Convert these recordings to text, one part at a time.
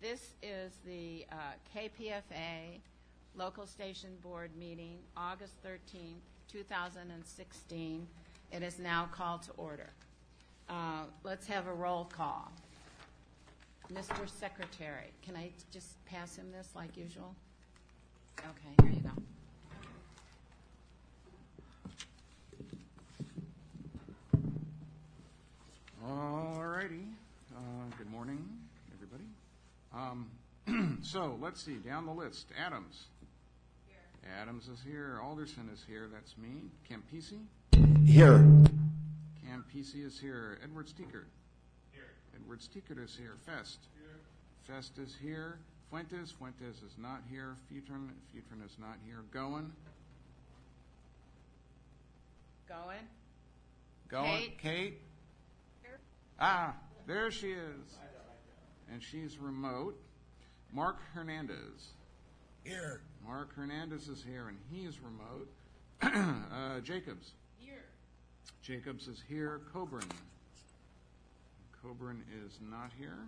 This is the KPFA Local Station Board meeting, August 13th, 2016. It is now called to order. Let's have a roll call. Mr. Secretary, can I just pass him this like usual? Okay, here you go. All righty. Good morning, everybody. So let's see, down the list. Adams. Here. Adams is here. Alderson is here. That's me. Campisi. Here. Campisi is here. Edward Steekert. Here. Edward Steekert is here. Fest. Here. Fest is here. Fuentes. Fuentes is not here. Futron. Futron is not here. Goen. Goen. Kate. Here. Ah, there she is. And she's remote. Mark Hernandez. Here. Mark Hernandez is here, and he's remote. Jacobs. Here. Jacobs is here. Coburn. Coburn is not here.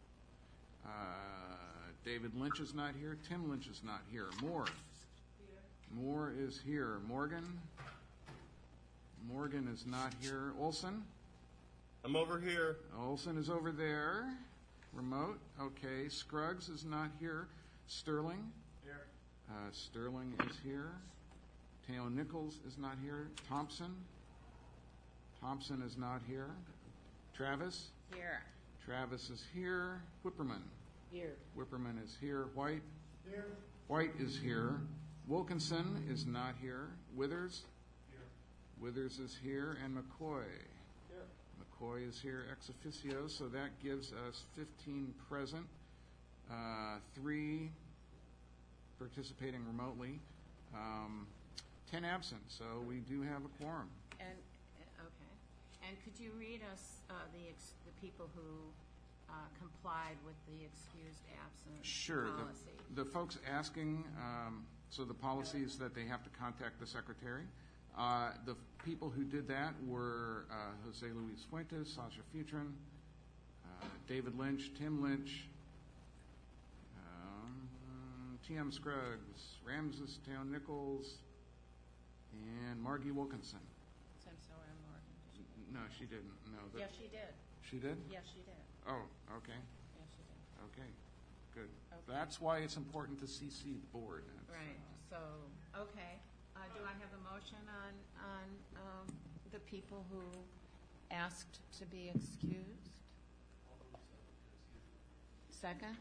David Lynch is not here. Tim Lynch is not here. Moore. Here. Moore is here. Morgan. Morgan is not here. Olson. I'm over here. Olson is over there. Remote. Okay. Scruggs is not here. Sterling. Here. Sterling is here. Taylor Nichols is not here. Thompson. Thompson is not here. Travis. Here. Travis is here. Whipperman. Here. Whipperman is here. White. Here. White is here. Wilkinson is not here. Withers. Here. Withers is here. And McCoy. Here. McCoy is here ex officio, so that gives us 15 present, 3 participating remotely, 10 absent. So we do have a quorum. And okay. And could you read us the people who complied with the excused absence Sure. policy? The folks asking, so the policy is that they have to contact the secretary. The people who did that were Jose Luis Fuentes, Sasha Futron, David Lynch, Tim Lynch, T.M. Scruggs, Ramses Town Nichols, and Margie Wilkinson. I'm sorry, I'm Morgan. No, she didn't. No. Yes, she did. She did? Yes, she did. Oh, okay. Yes, she did. Okay. Good. Okay. That's why it's important to CC the board. Right. So, okay. Do I have a motion on the people who asked to be excused? Second?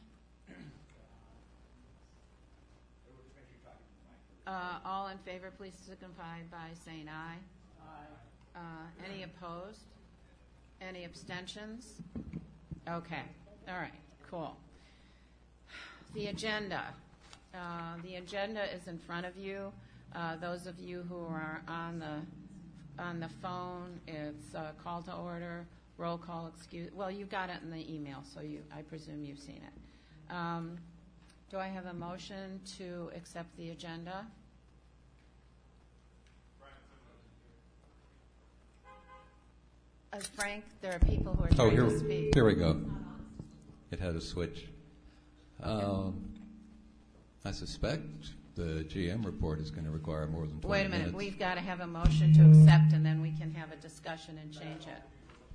All in favor, please signify by saying aye. Aye. Any opposed? Any abstentions? Okay. All right. Cool. The agenda. The agenda is in front of you. Those of you who are on the phone, it's call to order, roll call, excuse. Well, you got it in the email, so I presume you've seen it. Do I have a motion to accept the agenda? Frank, there are people who are trying to speak. Here we go. It had a switch. I suspect the GM report is going to require more than 20 minutes. Wait a minute. We've got to have a motion to accept, and then we can have a discussion and change it.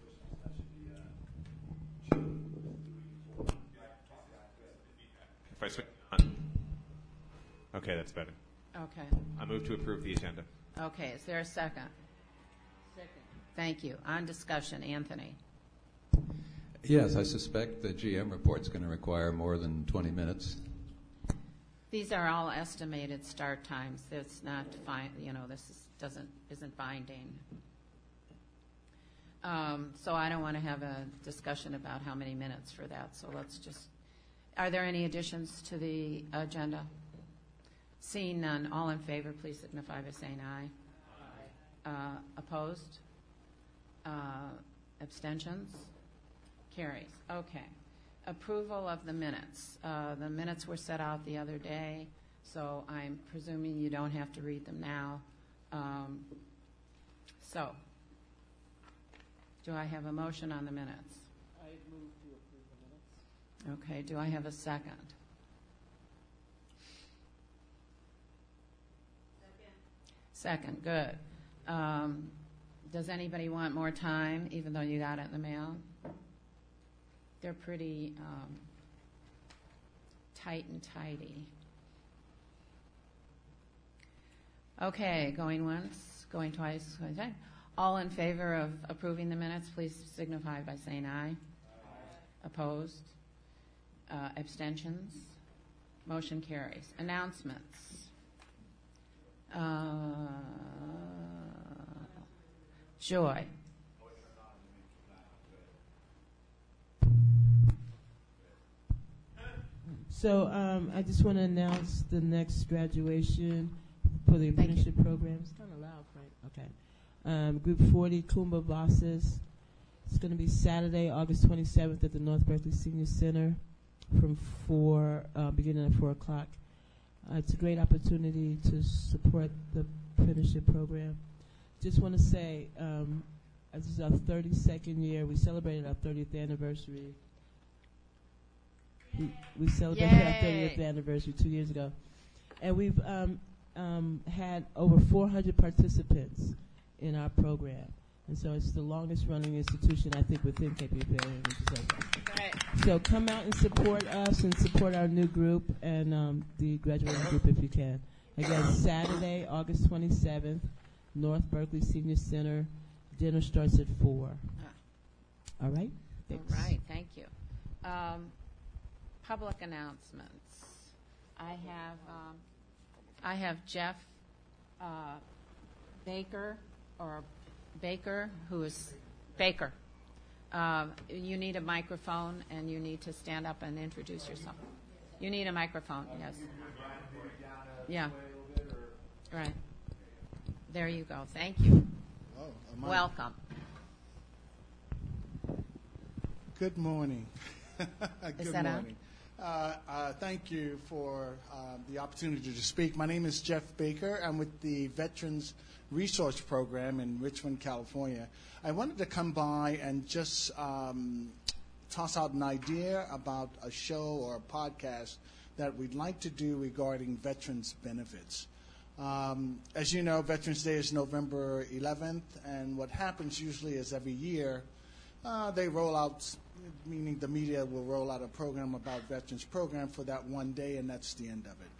If I switch on. Okay, that's better. Okay. I move to approve the agenda. Okay. Is there a second? Second. Thank you. On discussion, Anthony. Yes, I suspect the GM report is going to require more than 20 minutes. These are all estimated start times. It's not fine. This isn't binding. So I don't want to have a discussion about how many minutes for that. So let's just. Are there any additions to the agenda? Seeing none, all in favor, please signify by saying aye. Aye. Opposed? Abstentions? Carries. Okay. Approval of the minutes. The minutes were set out the other day, so I'm presuming you don't have to read them now. So, do I have a motion on the minutes? I move to approve the minutes. Okay, do I have a second? Second, good. Does anybody want more time, even though you got it in the mail? They're pretty tight and tidy. Okay, going once, going twice, going twice. All in favor of approving the minutes, please signify by saying aye. Opposed? Abstentions? Motion carries. Announcements. Joy. So I just want to announce the next graduation for the apprenticeship program. It's kind of loud, Frank. Okay. Group 40, Kumba Bosses. It's going to be Saturday, August 27th at the North Berkeley Senior Center from beginning at 4 o'clock. It's a great opportunity to support the apprenticeship program. Just want to say, this is our 32nd year. We celebrated our 30th anniversary. We celebrated our 30th anniversary 2 years ago. And we've had over 400 participants in our program. And so it's the longest running institution, I think, within KPFA. Right. So come out and support us and support our new group and the graduating group if you can. Again, Saturday, August 27th, North Berkeley Senior Center. Dinner starts at 4. All right? Thanks. All right, thank you. Public announcements. I have Jeff Baker, who is Baker. You need a microphone, and you need to stand up and introduce yourself. You need a microphone, yes. Yeah. Right. There you go. Thank you. Welcome. Good morning. Is that on? Thank you for the opportunity to speak. My name is Jeff Baker. I'm with the Veterans Resource Program in Richmond, California. I wanted to come by and just toss out an idea about a show or a podcast that we'd like to do regarding veterans benefits. As you know, Veterans Day is November 11th, and what happens usually is every year they roll out, meaning the media will roll out a program about veterans program for that one day, and that's the end of it.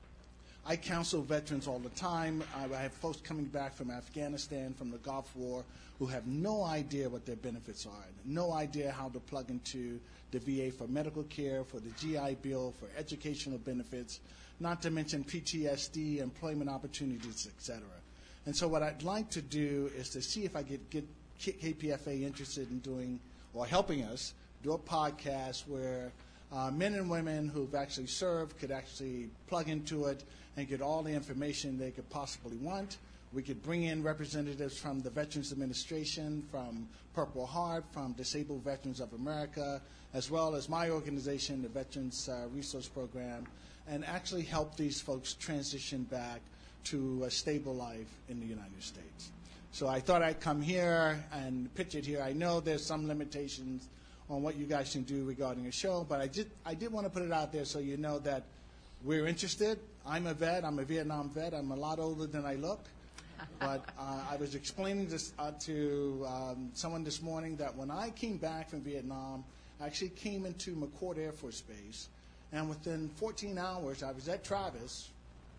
I counsel veterans all the time. I have folks coming back from Afghanistan, from the Gulf War, who have no idea what their benefits are, no idea how to plug into the VA for medical care, for the GI Bill, for educational benefits, not to mention PTSD, employment opportunities, etc. And so what I'd like to do is to see if I could get KPFA interested in doing or helping us do a podcast where men and women who've actually served could actually plug into it and get all the information they could possibly want. We could bring in representatives from the Veterans Administration, from Purple Heart, from Disabled Veterans of America, as well as my organization, the Veterans Resource Program, and actually help these folks transition back to a stable life in the United States. So I thought I'd come here and pitch it here. I know there's some limitations on what you guys can do regarding a show, but I did want to put it out there so you know that we're interested. I'm a vet. I'm a Vietnam vet. I'm a lot older than I look. But I was explaining this to someone this morning that when I came back from Vietnam, I actually came into McChord Air Force Base, and within 14 hours, I was at Travis,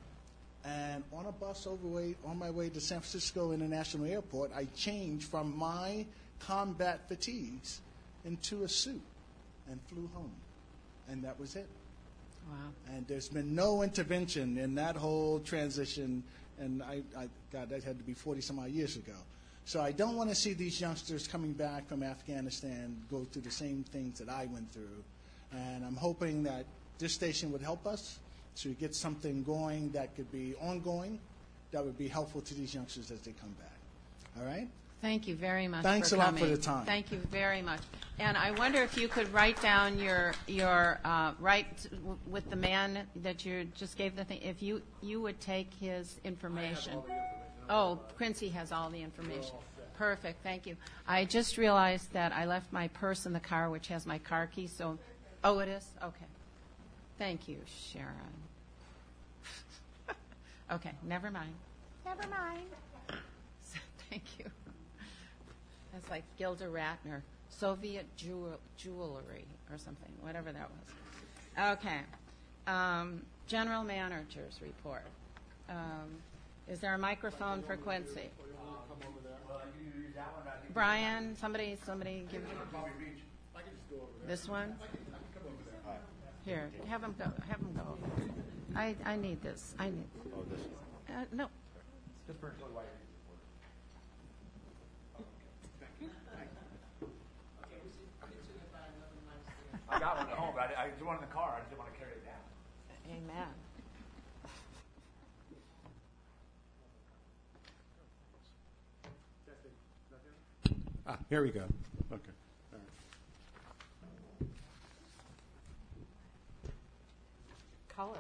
and on a bus on my way to San Francisco International Airport, I changed from my combat fatigues into a suit and flew home. And that was it. Wow. And there's been no intervention in that whole transition, and God, that had to be 40-some-odd years ago. So I don't want to see these youngsters coming back from Afghanistan go through the same things that I went through. And I'm hoping that this station would help us to get something going that could be ongoing, that would be helpful to these youngsters as they come back. All right? Thank you very much Thanks for a lot coming. for the time. Thank you very much. And I wonder if you could write down your with the man that you just gave the thing, if you would take his information. Oh, Quincy has all the information. Perfect, thank you. I just realized that I left my purse in the car, which has my car keys, so Oh, it is? Okay. Thank you, Sharon. Okay, never mind. Never mind. Thank you. That's like Gilda Radner, Soviet jewelry or something, whatever that was. Okay. General Manager's report. Is there a microphone for Quincy? Brian, somebody give me this one. Here, have him go. Have him go. I need this. I need. Oh, this. No. I got one at home, but I just one in the car. I just didn't want to carry it down. Amen. Here we go. Okay. All right. Color.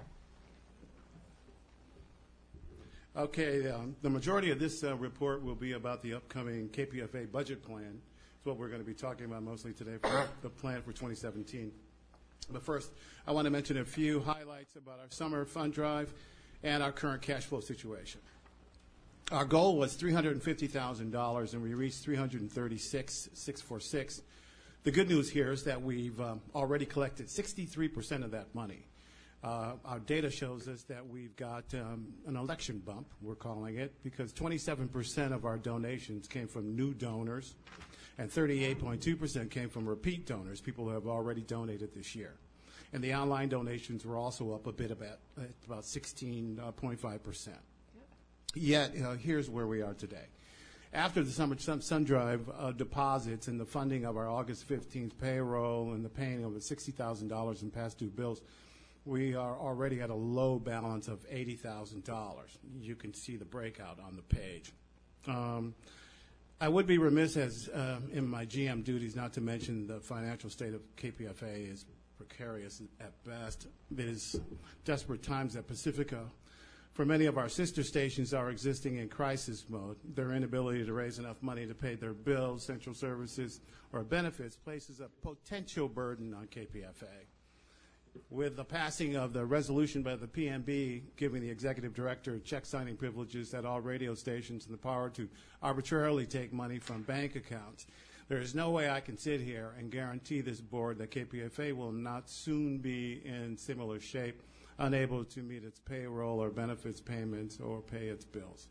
Okay, the majority of this report will be about the upcoming KPFA budget plan. It's what we're going to be talking about mostly today for the plan for 2017. But first, I want to mention a few highlights about our summer fund drive and our current cash flow situation. Our goal was $350,000, and we reached $336,646. The good news here is that we've already collected 63% of that money. Our data shows us that we've got an election bump, we're calling it, because 27% of our donations came from new donors, and 38.2% came from repeat donors, people who have already donated this year. And the online donations were also up a bit, about 16.5%. Yet, here's where we are today. After the summer sun drive deposits and the funding of our August 15th payroll and the paying of the $60,000 in past due bills, we are already at a low balance of $80,000. You can see the breakout on the page. I would be remiss as in my GM duties not to mention the financial state of KPFA is precarious at best. It is desperate times at Pacifica. For many of our sister stations are existing in crisis mode. Their inability to raise enough money to pay their bills, central services, or benefits places a potential burden on KPFA. With the passing of the resolution by the PMB giving the executive director check signing privileges at all radio stations and the power to arbitrarily take money from bank accounts, there is no way I can sit here and guarantee this board that KPFA will not soon be in similar shape, unable to meet its payroll or benefits payments or pay its bills.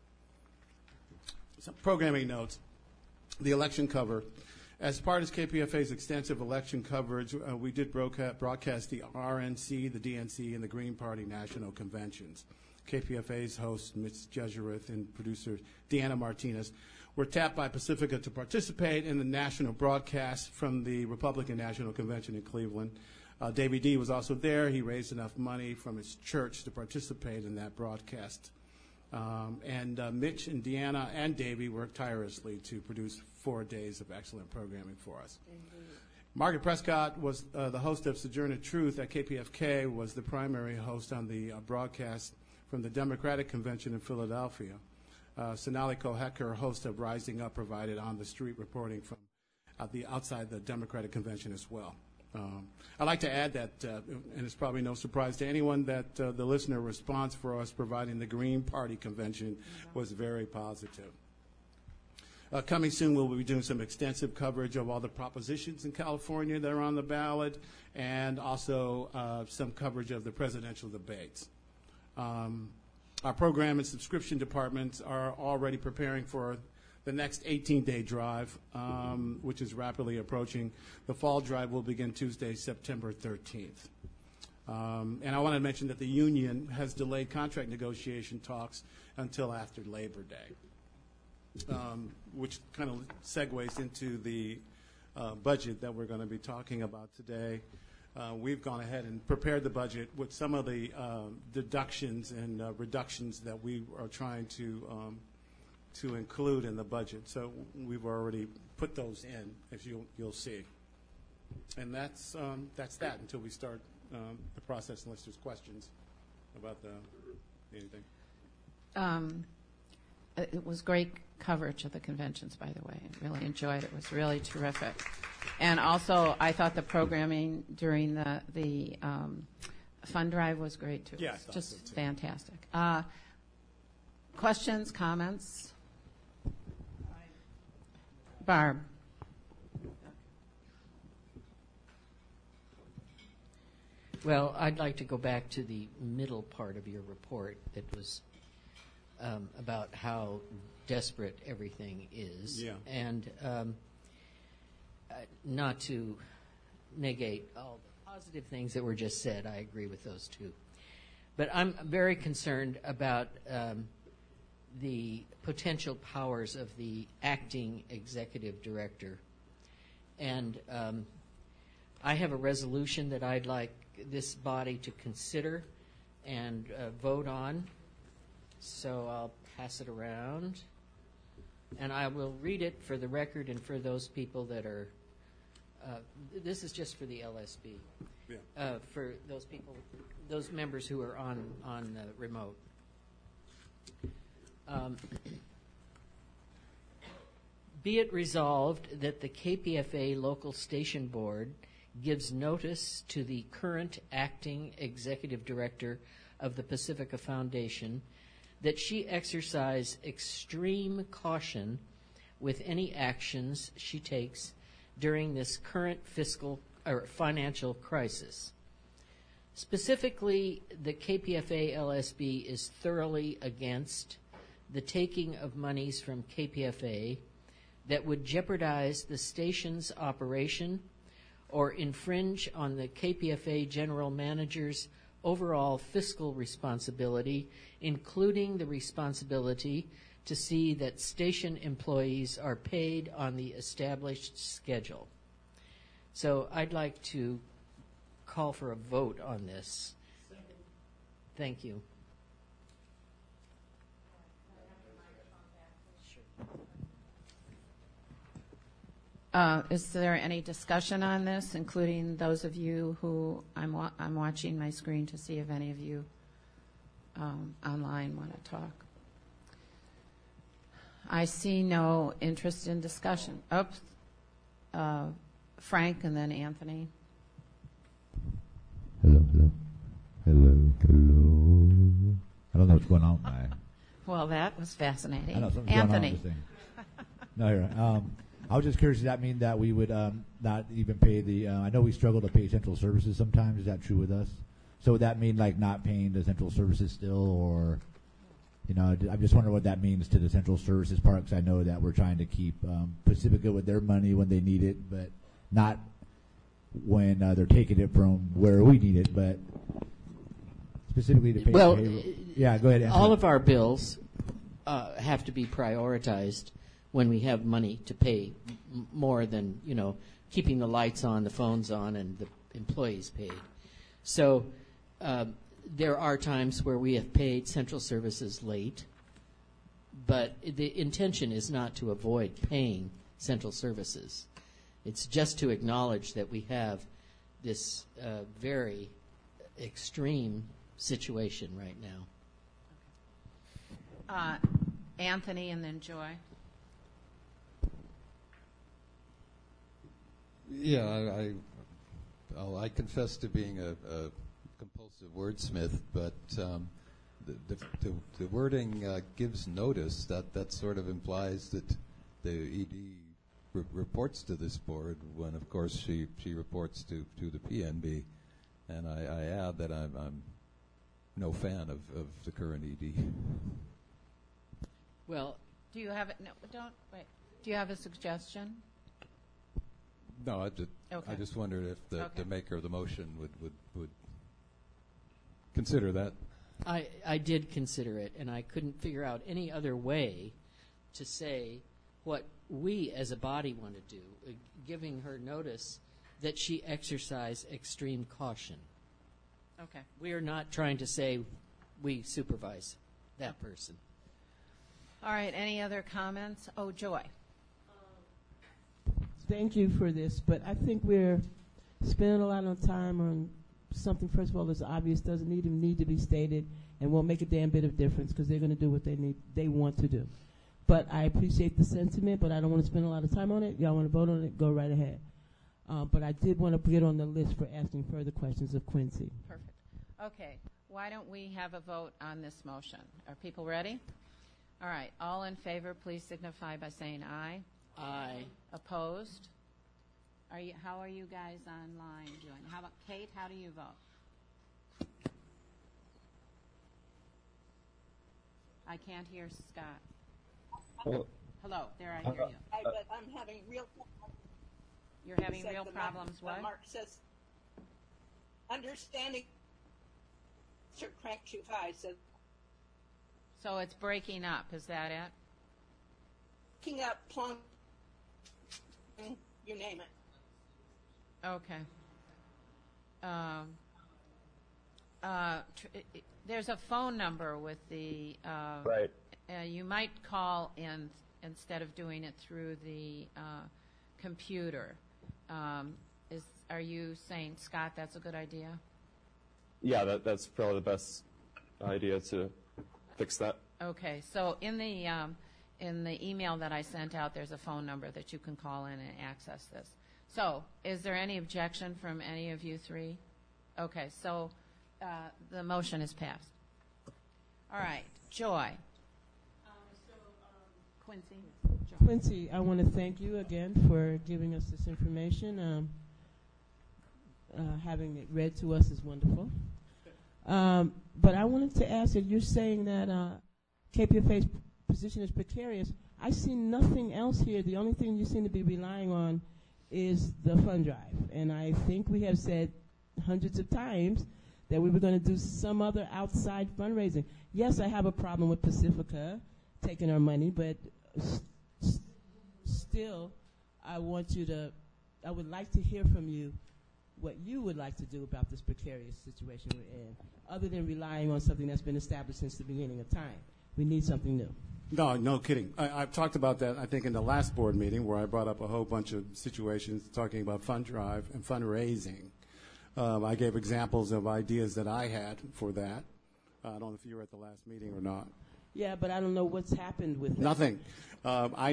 Some programming notes. The election cover. As part of KPFA's extensive election coverage, we did broadcast the RNC, the DNC, and the Green Party national conventions. KPFA's host, Mitch Jesuith, and producer Deanna Martinez were tapped by Pacifica to participate in the national broadcast from the Republican National Convention in Cleveland. Davey D was also there. He raised enough money from his church to participate in that broadcast. And Mitch and Deanna and Davey worked tirelessly to produce 4 days of excellent programming for us. Indeed. Margaret Prescott was the host of Sojourner Truth at KPFK, was the primary host on the broadcast from the Democratic Convention in Philadelphia. Sonali Kohecker, host of Rising Up, provided on-the-street reporting from outside the Democratic Convention as well. I'd like to add that, and it's probably no surprise to anyone, that the listener response for us providing the Green Party Convention was very positive. Coming soon, we'll be doing some extensive coverage of all the propositions in California that are on the ballot, and also some coverage of the presidential debates. Our program and subscription departments are already preparing for the next 18-day drive, which is rapidly approaching. The fall drive will begin Tuesday, September 13th. And I want to mention that the union has delayed contract negotiation talks until after Labor Day, which kind of segues into the budget that we're going to be talking about today. We've gone ahead and prepared the budget with some of the deductions and reductions that we are trying to include in the budget. So we've already put those in, as you'll see. And that's that until we start the process, unless there's questions about anything. it was great coverage of the conventions, by the way. I really enjoyed it. It was really terrific. And also, I thought the programming during the fund drive was great, too. Yeah, I It's thought just so, too. fantastic. Questions, comments? Barb? Well, I'd like to go back to the middle part of your report that was about how desperate everything is. Yeah. And not to negate all the positive things that were just said, I agree with those too. But I'm very concerned about the potential powers of the acting executive director. And I have a resolution that I'd like this body to consider and vote on. So I'll pass it around. And I will read it for the record and for those people that are, this is just for the LSB. Yeah. For those people, those members who are on remote. Be it resolved that the KPFA Local Station Board gives notice to the current acting executive director of the Pacifica Foundation that she exercise extreme caution with any actions she takes during this current fiscal or financial crisis. Specifically, the KPFA LSB is thoroughly against the taking of monies from KPFA that would jeopardize the station's operation or infringe on the KPFA general manager's overall fiscal responsibility, including the responsibility to see that station employees are paid on the established schedule. So I'd like to call for a vote on this. Thank you. Is there any discussion on this, including those of you who I'm watching my screen to see if any of you online want to talk? I see no interest in discussion. Oops. Frank and then Anthony. Hello. I don't know what's going on with my... Well, that was fascinating. I know something's going on with Anthony. this thing. No, you're right. I was just curious, does that mean that we would not even pay the... I know we struggle to pay central services sometimes. Is that true with us? So would that mean like not paying the central services still, or... You know, I'm just wondering what that means to the central services part, because I know that we're trying to keep Pacifica with their money when they need it, but not when they're taking it from where we need it, but specifically to pay Well, payroll. Yeah, go ahead. Answer all that. of our bills have to be prioritized when we have money to pay more than, you know, keeping the lights on, the phones on, and the employees paid. So there are times where we have paid central services late, but the intention is not to avoid paying central services. It's just to acknowledge that we have this very extreme situation right now. Anthony and then Joy. Yeah, I confess to being a compulsive wordsmith, but the wording gives notice. That sort of implies that the ED reports to this board when, of course, she reports to the PNB. And I add that I'm no fan of the current ED. Well, Do you have it? No, don't wait. Do you have a suggestion? No, Okay. I just wondered if the Okay. maker of the motion would consider that. I did consider it, and I couldn't figure out any other way to say what we as a body want to do, giving her notice that she exercise extreme caution. Okay. We are not trying to say we supervise that person. All right. Any other comments? Oh, Joy. Thank you for this, but I think we're spending a lot of time on something, first of all, that's obvious, doesn't even need to be stated, and won't make a damn bit of difference because they're going to do what they want to do. But I appreciate the sentiment, but I don't want to spend a lot of time on it. Y'all want to vote on it? Go right ahead. But I did want to put it on the list for asking further questions of Quincy. Perfect. Okay. Why don't we have a vote on this motion? Are people ready? All right. All in favor, please signify by saying aye. Aye. Opposed? How are you guys online doing? How about Kate? How do you vote? I can't hear Scott. Hello. There, I hear you. But I'm having real. You're having real problems. What? Mark says, understanding. Sir, crank too high. So it's breaking up. Is that it? Breaking up, plunk, you name it. Okay. There's a phone number with the. Right. You might call in instead of doing it through the computer. Are you saying, Scott, that's a good idea? Yeah, that's probably the best idea to fix that. Okay. So in the email that I sent out, there's a phone number that you can call in and access this. So, is there any objection from any of you three? Okay, so the motion is passed. All right, Joy. Quincy. Joy. Quincy, I want to thank you again for giving us this information. Having it read to us is wonderful. But I wanted to ask if you're saying that KPFA's position is precarious. I see nothing else here. The only thing you seem to be relying on is the fund drive. And I think we have said hundreds of times that we were going to do some other outside fundraising. Yes, I have a problem with Pacifica taking our money, but still, I would like to hear from you what you would like to do about this precarious situation we're in, other than relying on something that's been established since the beginning of time. We need something new. No kidding. I've talked about that, I think, in the last board meeting where I brought up a whole bunch of situations talking about fund drive and fundraising. I gave examples of ideas that I had for that. I don't know if you were at the last meeting or not. Yeah, but I don't know what's happened with that. Nothing. I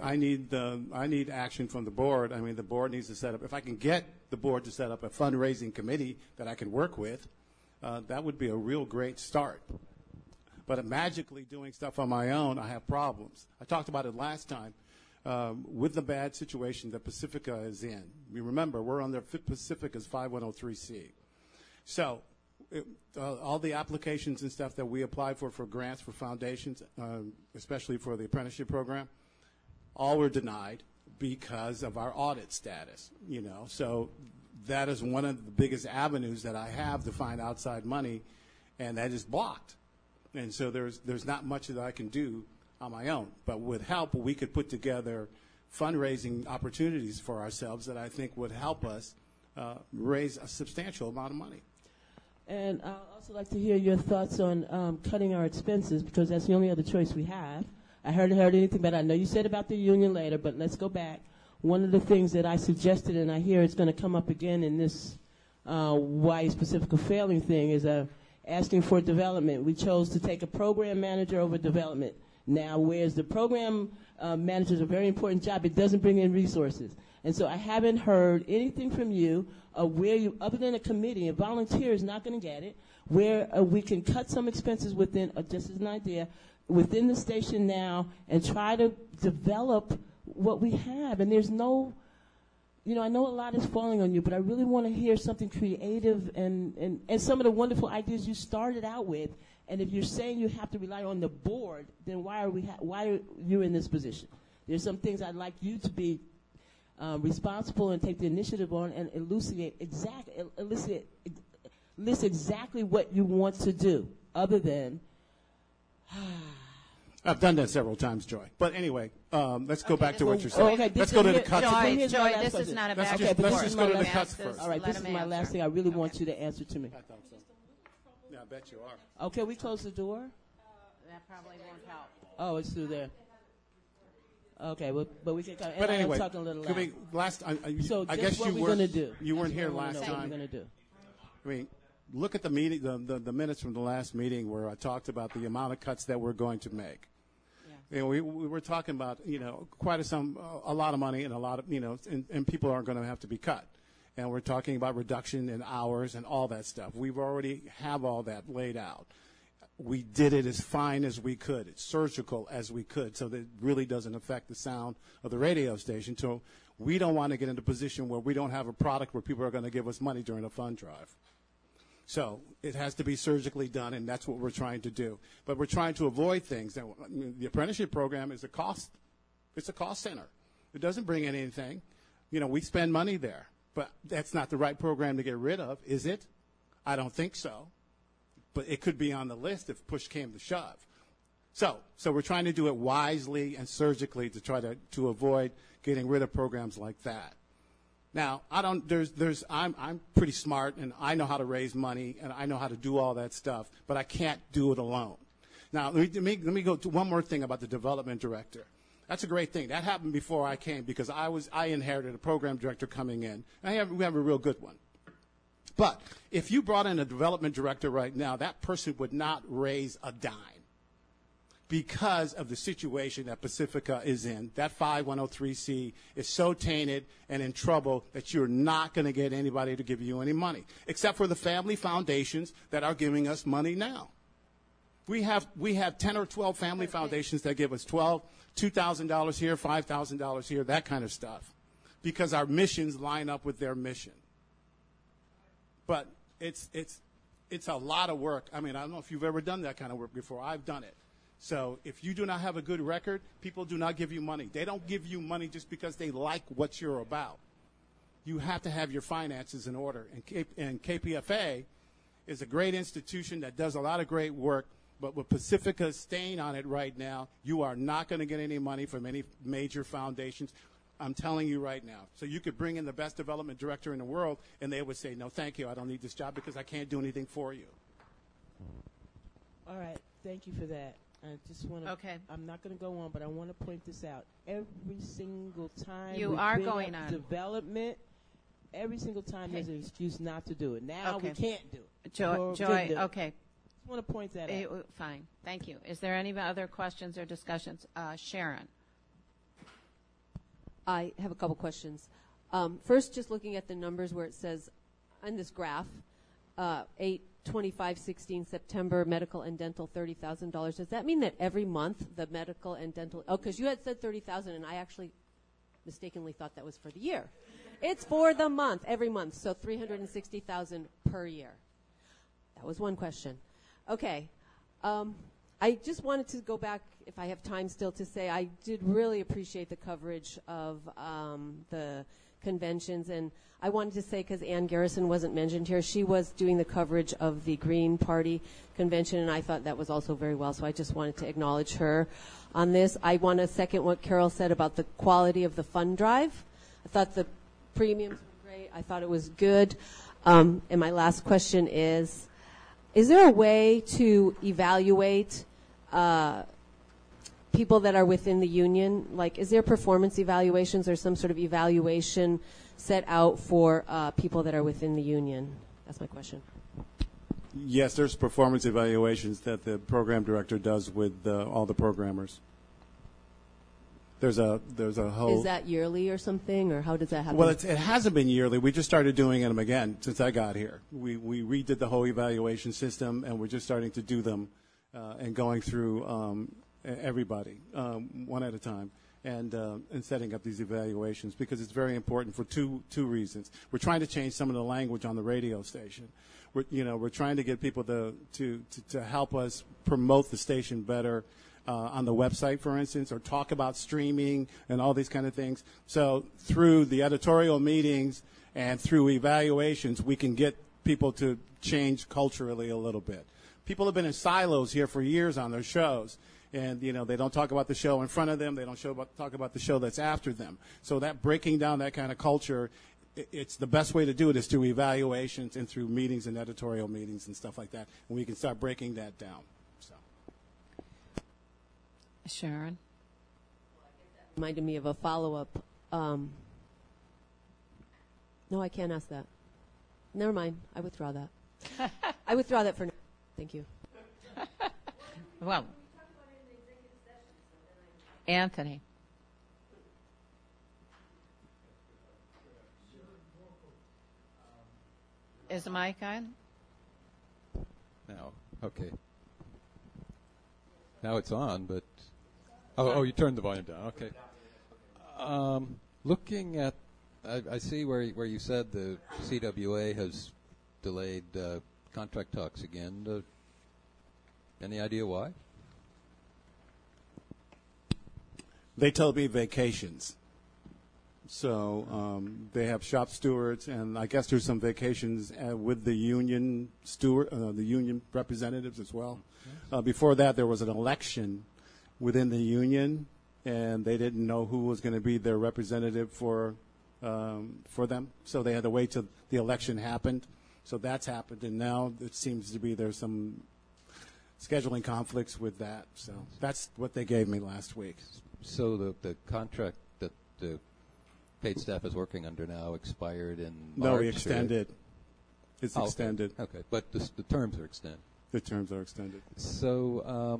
need action from the board. I mean, the board needs to set up. If I can get the board to set up a fundraising committee that I can work with, that would be a real great start. But magically doing stuff on my own, I have problems. I talked about it last time with the bad situation that Pacifica is in. We remember we're under Pacifica's 5103C. So all the applications and stuff that we apply for grants for foundations, especially for the apprenticeship program, all were denied because of our audit status. So that is one of the biggest avenues that I have to find outside money, and that is blocked. And so there's not much that I can do on my own. But with help, we could put together fundraising opportunities for ourselves that I think would help us raise a substantial amount of money. And I'd also like to hear your thoughts on cutting our expenses, because that's the only other choice we have. I heard anything, but I know you said about the union later, but let's go back. One of the things that I suggested, and I hear it's going to come up again in this why is Pacifica failing thing, is asking for development. We chose to take a program manager over development. Now, whereas the program manager is a very important job, it doesn't bring in resources. And so I haven't heard anything from you where you, other than a committee, a volunteer is not going to get it, where we can cut some expenses within, just as an idea, within the station now and try to develop what we have. And there's no, I know a lot is falling on you, but I really want to hear something creative and some of the wonderful ideas you started out with. And if you're saying you have to rely on the board, then why are you in this position? There's some things I'd like you to be responsible and take the initiative on and elucidate exactly what you want to do, other than. I've done that several times, Joy. But anyway, let's go back to what you're saying. Let's go to the cuts. Joy, this is not a back and forth. Let's just go to the cuts first. All right, this is my last thing. I really want you to answer to me. I thought so. Yeah, I bet you are. Okay, we close the door? That probably won't help. Oh, it's through there. Okay, but we can. But anyway, I'm talking a little loud. last time, So I guess what you we're weren't. gonna do. You weren't here last What time. we're gonna do. I mean, look at the meeting, the minutes from the last meeting where I talked about the amount of cuts that we're going to make. You know, we were talking about, you know, a lot of money and a lot of, you know, and people aren't going to have to be cut. And we're talking about reduction in hours and all that stuff. We've already have all that laid out. We did it as fine as we could, as surgical as we could, so that it really doesn't affect the sound of the radio station. So we don't want to get into a position where we don't have a product where people are going to give us money during a fund drive. So it has to be surgically done, and that's what we're trying to do. But we're trying to avoid things. That, I mean, the apprenticeship program is a cost. It's a cost center. It doesn't bring in anything. You know, we spend money there. But that's not the right program to get rid of, is it? I don't think so. But it could be on the list if push came to shove. So we're trying to do it wisely and surgically to try to avoid getting rid of programs like that. Now, I'm pretty smart, and I know how to raise money, and I know how to do all that stuff, but I can't do it alone. Now, let me go to one more thing about the development director. That's a great thing. That happened before I came because I inherited a program director coming in. And we have a real good one. But if you brought in a development director right now, that person would not raise a dime because of the situation that Pacifica is in. That 5103C is so tainted and in trouble that you're not going to get anybody to give you any money, except for the family foundations that are giving us money now. We have 10 or 12 family foundations that give us $2,000 here, $5,000 here, that kind of stuff, because our missions line up with their mission. But it's a lot of work. I mean, I don't know if you've ever done that kind of work before. I've done it. So if you do not have a good record, people do not give you money. They don't give you money just because they like what you're about. You have to have your finances in order. And KPFA is a great institution that does a lot of great work. But with Pacifica's stain on it right now, you are not going to get any money from any major foundations. I'm telling you right now. So you could bring in the best development director in the world, and they would say, no, thank you, I don't need this job because I can't do anything for you. All right. Thank you for that. I just want to. Okay. I'm not going to go on, but I want to point this out. Every single time You we are bring going up on. Development, every single time there's an excuse not to do it. Now Okay. we can't do it. Joy, Or couldn't do it. okay. Just want to point that out. Fine. Thank you. Is there any other questions or discussions? Sharon. I have a couple questions. First, just looking at the numbers where it says on this graph, 8/25/16 September medical and dental $30,000. Does that mean that every month the medical and dental? Oh, because you had said 30,000, and I actually mistakenly thought that was for the year. It's for the month, every month, so 360,000 per year. That was one question. Okay. I just wanted to go back, if I have time still, to say I did really appreciate the coverage of the conventions. And I wanted to say, because Ann Garrison wasn't mentioned here, she was doing the coverage of the Green Party convention, and I thought that was also very well. So I just wanted to acknowledge her on this. I want to second what Carol said about the quality of the fund drive. I thought the premiums were great. I thought it was good. And my last question is there a way to evaluate people that are within the union? Like, is there performance evaluations or some sort of evaluation set out for people that are within the union? That's my question. Yes, there's performance evaluations that the program director does with all the programmers. There's a whole. Is that yearly or something, or how does that happen? Well, it hasn't been yearly. We just started doing them again since I got here. We redid the whole evaluation system, and we're just starting to do them and going through everybody one at a time and setting up these evaluations because it's very important for two reasons. We're trying to change some of the language on the radio station. We're trying to get people to help us promote the station better. On the website, for instance, or talk about streaming and all these kind of things. So through the editorial meetings and through evaluations, we can get people to change culturally a little bit. People have been in silos here for years on their shows, and they don't talk about the show in front of them. They don't talk about the show that's after them. So that breaking down that kind of culture, it's the best way to do it is through evaluations and through meetings and editorial meetings and stuff like that, and we can start breaking that down. Sharon? Reminded me of a follow-up. No, I can't ask that. Never mind. I withdraw that. I withdraw that for now. Thank you. Well, Anthony. Is the mic on? Now, okay. Now it's on, but you turned the volume down. Okay. Looking at, I see where you said the CWA has delayed contract talks again. Any idea why? They told me vacations. So they have shop stewards, and I guess there's some vacations with the union the union representatives as well. Before that, there was an election within the union, and they didn't know who was going to be their representative for them. So they had to wait till the election happened. So that's happened, and now it seems to be there's some scheduling conflicts with that. So that's what they gave me last week. So the contract that the paid staff is working under now expired in March? No, we extended. It's extended. Okay, but the terms are extended. The terms are extended. So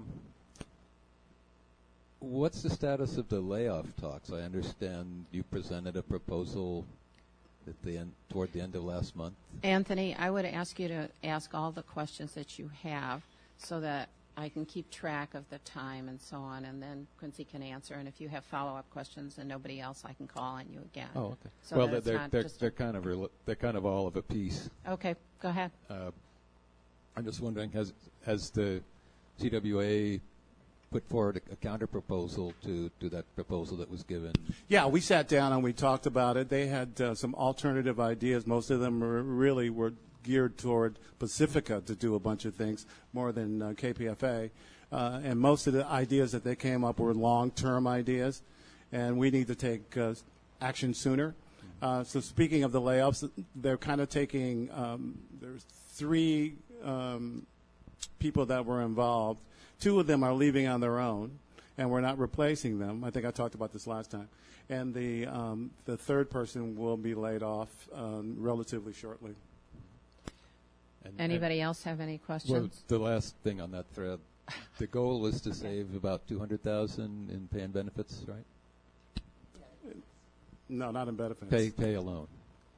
what's the status of the layoff talks? I understand you presented a proposal at toward the end of last month. Anthony, I would ask you to ask all the questions that you have so that I can keep track of the time and so on, and then Quincy can answer. And if you have follow-up questions and nobody else, I can call on you again. Oh, okay. So well, that it's not just they're kind of all of a piece. Okay, go ahead. I'm just wondering, has the CWA put forward a counter proposal to that proposal that was given? Yeah, we sat down and we talked about it. They had some alternative ideas. Most of them were geared toward Pacifica to do a bunch of things more than KPFA. And most of the ideas that they came up were long-term ideas, and we need to take action sooner. So speaking of the layoffs, they're kind of taking there's 3 people that were involved. 2 of them are leaving on their own, and we're not replacing them. I think I talked about this last time. And the 3rd person will be laid off relatively shortly. Anybody else have any questions? Well, the last thing on that thread, the goal was to save about $200,000 in pay and benefits, right? No, not in benefits. Pay alone.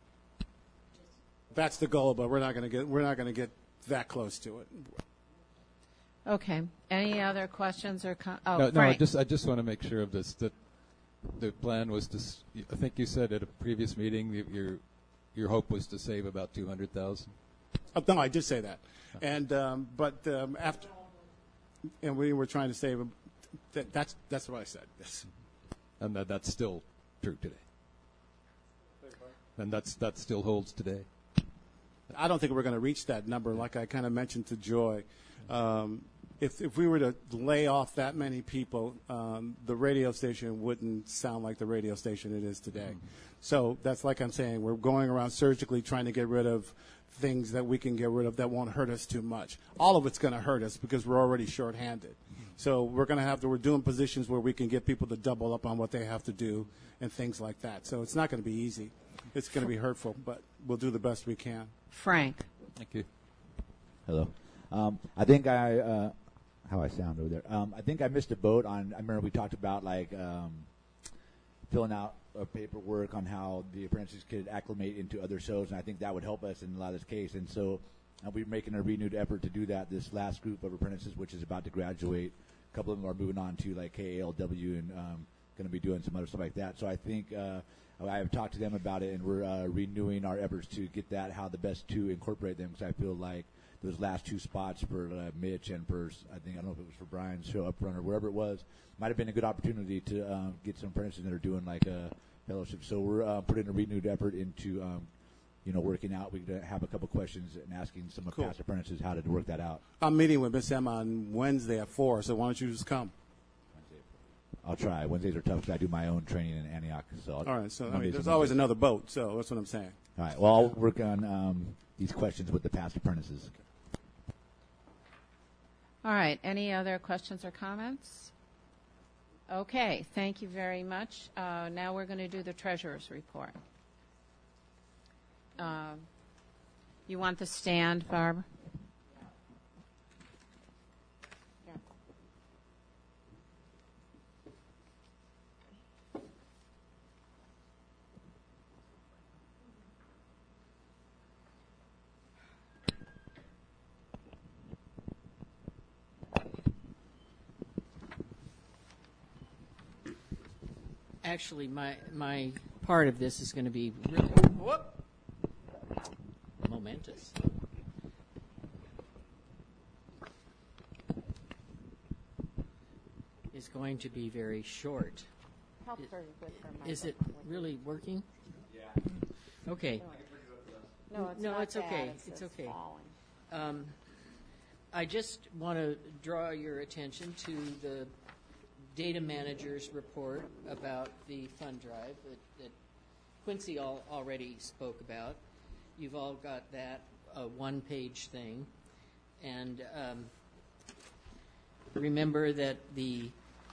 That's the goal, but we're not going to get that close to it. Okay. Any other questions or no, Frank. I just want to make sure of this. That the plan was to. I think you said at a previous meeting your hope was to save about $200,000. No, I did say that, and after, and we were trying to save. That's what I said. Yes. And that's still true today. And that still holds today. I don't think we're going to reach that number. Like I kind of mentioned to Joy, if we were to lay off that many people, the radio station wouldn't sound like the radio station it is today. So that's like I'm saying, we're going around surgically trying to get rid of things that we can get rid of that won't hurt us too much. All of it's going to hurt us because we're already shorthanded. So we're doing positions where we can get people to double up on what they have to do and things like that. So it's not going to be easy. It's going to be hurtful, but we'll do the best we can. Frank. Thank you. Hello. I think how I sound over there. I think I missed a boat on. I remember we talked about filling out paperwork on how the apprentices could acclimate into other shows, and I think that would help us in a lot of this case. And so we're making a renewed effort to do that. This last group of apprentices, which is about to graduate, a couple of them are moving on to KALW and going to be doing some other stuff like that. So I think I have talked to them about it, and we're renewing our efforts to get that how the best to incorporate them, because I feel like those last 2 spots for Mitch and for I don't know if it was for Brian's show up front or wherever it was, might have been a good opportunity to get some apprentices that are doing like a fellowship. So we're putting a renewed effort into working out. We have a couple questions and asking some of past apprentices how to work that out. I'm meeting with Miss Emma on Wednesday at 4, so why don't you just come? I'll try. Wednesdays are tough because I do my own training in Antioch. So all right. So there's always another boat. So that's what I'm saying. All right. Well, I'll work on these questions with the past apprentices. All right. Any other questions or comments? Okay. Thank you very much. Now we're going to do the treasurer's report. You want the stand, Barb? Actually, my part of this is going to be really momentous. Is going to be very short. Help her with her Is it really working? Yeah. Okay. No, it's No, not it's bad. okay. It's It's okay. falling. I just want to draw your attention to the data manager's report about the fund drive that Quincy already spoke about. You've all got that one-page thing. And remember that the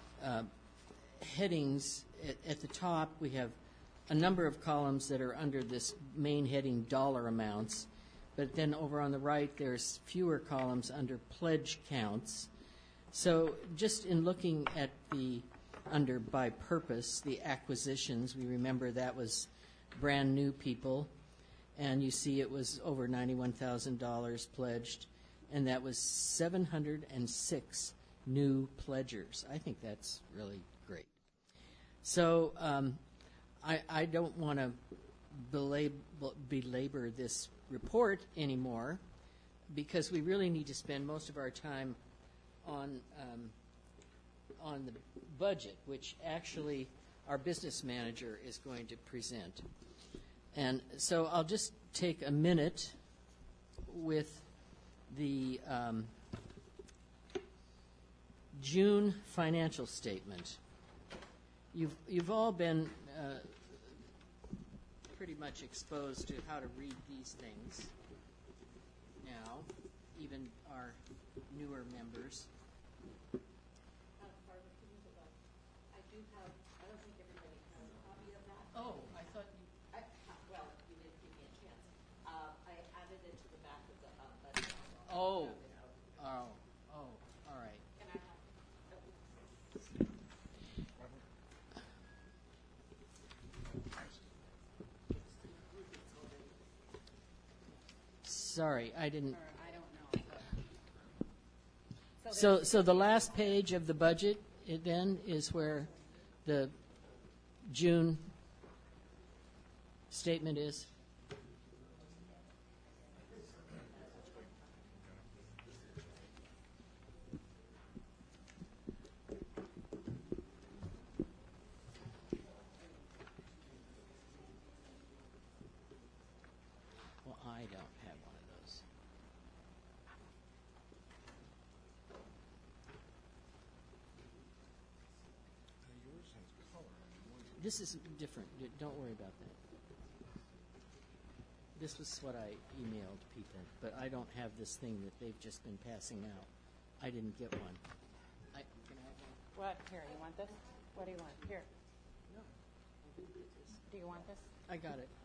headings at the top, we have a number of columns that are under this main heading dollar amounts. But then over on the right, there's fewer columns under pledge counts. So just in looking at the under by purpose, the acquisitions, we remember that was brand new people, and you see it was over $91,000 pledged, and that was 706 new pledgers. I think that's really great. So I don't want to belabor this report anymore, because we really need to spend most of our time on the budget, which actually our business manager is going to present. And so I'll just take a minute with the June financial statement. You've all been pretty much exposed to how to read these things now, even our newer members. Oh, I thought you... Well, you didn't give me a chance. I added it to the back of the budget. Oh, all right. Can I have Sorry, I didn't... I don't know. So the last page of the budget, it then is where the June statement is. Well, I don't have one of those. This is different. Don't worry about that. This was what I emailed people, but I don't have this thing that they've just been passing out. I didn't get one. Can I have one? What? Here, you want this? What do you want? Here. No. Do you want this? I got it.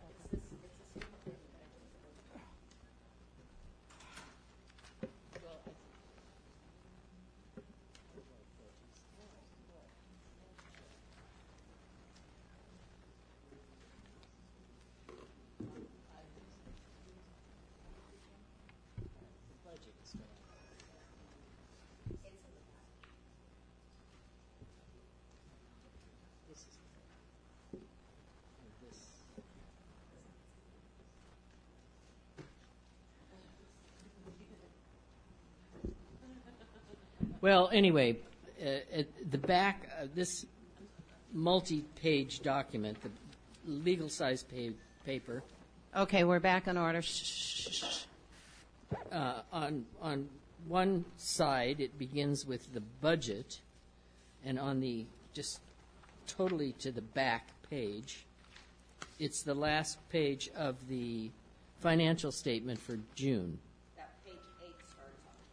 Well, anyway, at the back of this multi-page document, the legal-size paper. Okay, we're back in order. Shh. On one side, it begins with the budget, and on the just totally to the back page, it's the last page of the financial statement for June. that page 8 starts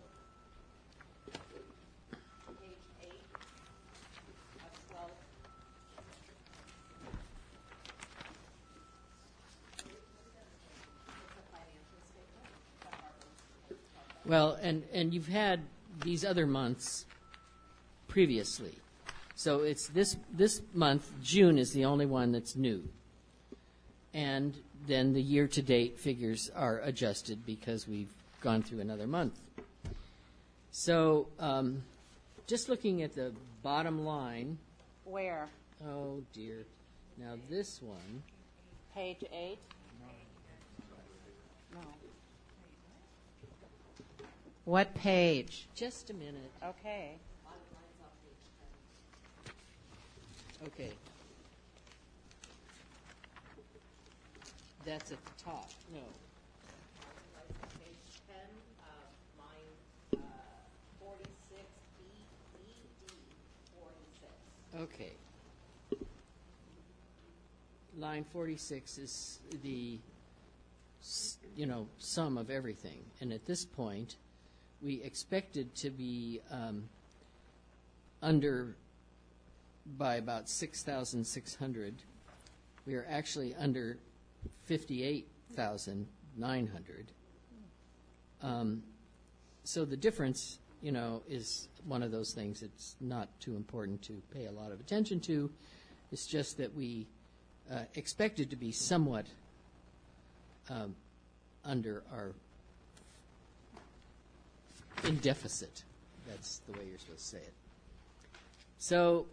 October. Page 8 of 12. It's a financial statement. Well, and you've had these other months previously. So it's this month, June is the only one that's new. And then the year-to-date figures are adjusted because we've gone through another month. So just looking at the bottom line. Where? Oh, dear. Now this one. Page 8? No. What page? Just a minute. Okay. Okay. That's at the top. No. Page 10, line 46, ED 46. Okay. Line 46 is the, sum of everything. And at this point, we expected to be under by about 6,600. We are actually under 58,900. So the difference, is one of those things that's not too important to pay a lot of attention to. It's just that we expected to be somewhat under our in deficit. That's the way you're supposed to say it. So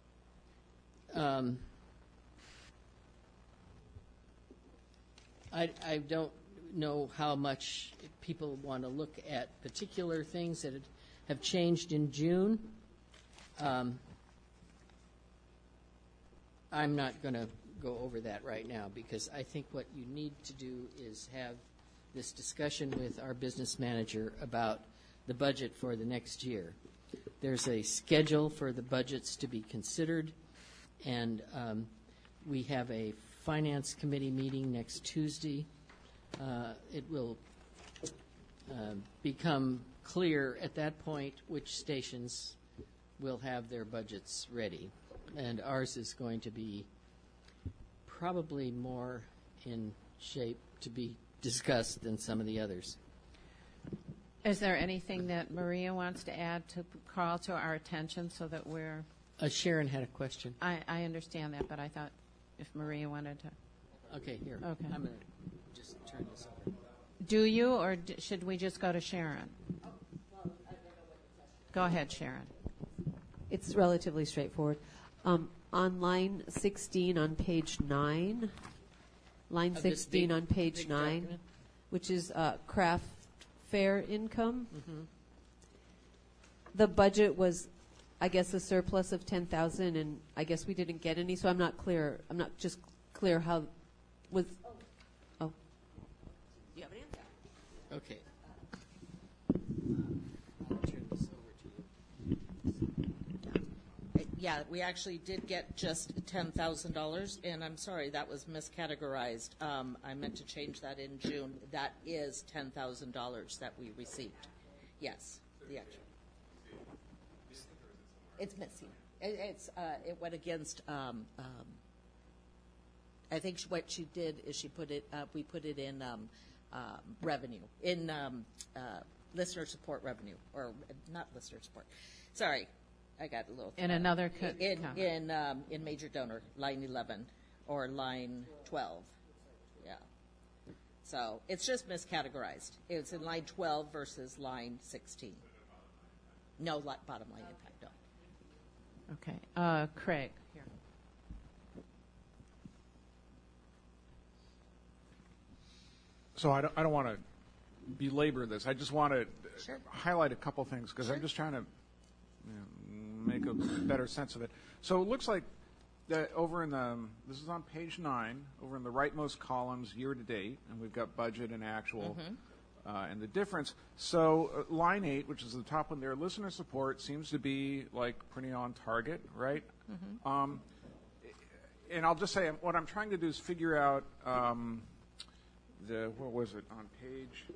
I don't know how much people want to look at particular things that have changed in June. I'm not going to go over that right now because I think what you need to do is have this discussion with our business manager about the budget for the next year. There's a schedule for the budgets to be considered, and we have a finance committee meeting next Tuesday. It will become clear at that point which stations will have their budgets ready, and ours is going to be probably more in shape to be discussed than some of the others. Is there anything that Maria wants to add to call to our attention so that we're... Sharon had a question. I understand that, but I thought if Maria wanted to... Okay, here. Okay. I'm going to just turn this over. Do you, or should we just go to Sharon? Go ahead, Sharon. It's relatively straightforward. On line 16 on page 9, line 16 on page 9, document? which is craft fair income. Mm-hmm. The budget was, I guess, a surplus of 10,000, and I guess we didn't get any. So I'm not clear. I'm not just clear how was. Oh, you have an answer? Okay. I'll turn this over to you. Yeah, we actually did get just $10,000, and I'm sorry, that was miscategorized. I meant to change that in June. That is $10,000 that we received. Yes, the actual. It's missing. It went against. I think what she did is she put it. We put it in revenue, in listener support revenue, or not listener support. Sorry. I got a little. In another in major donor, line 11 or line 12. Yeah. So it's just miscategorized. It's in line 12 versus line 16. No bottom line impact. No. Okay. Craig. Here. So I don't want to belabor this. I just want to highlight a couple things because I'm just trying to make a better sense of it. So it looks like that over in this is on page 9, over in the rightmost columns, year to date, and we've got budget and actual, and the difference. So line 8, which is the top one there, listener support seems to be like pretty on target, right? And I'll just say what I'm trying to do is figure out what was it on page?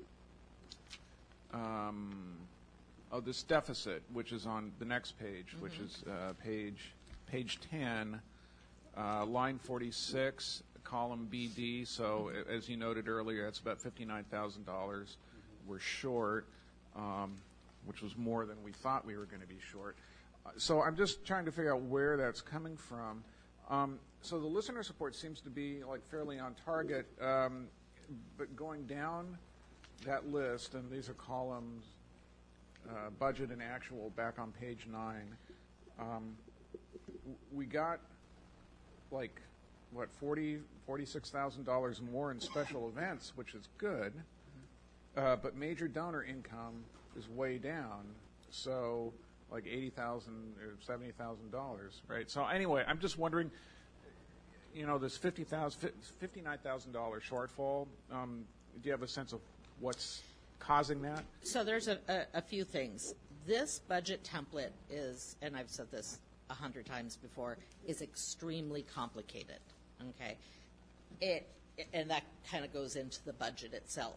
This deficit, which is on the next page, which is page 10, line 46, column BD. So as you noted earlier, that's about $59,000. We're short. which was more than we thought we were going to be short. So I'm just trying to figure out where that's coming from. So the listener support seems to be like fairly on target, but going down that list, and these are columns, budget and actual, back on page 9, we got like, what, $46,000 more in special events, which is good, but major donor income is way down, so like $80,000 or $70,000, right? So anyway, I'm just wondering, this $59,000 shortfall, do you have a sense of what's causing that? So there's a few things. This budget template is, and I've said this 100 times before, is extremely complicated, okay? And that kind of goes into the budget itself.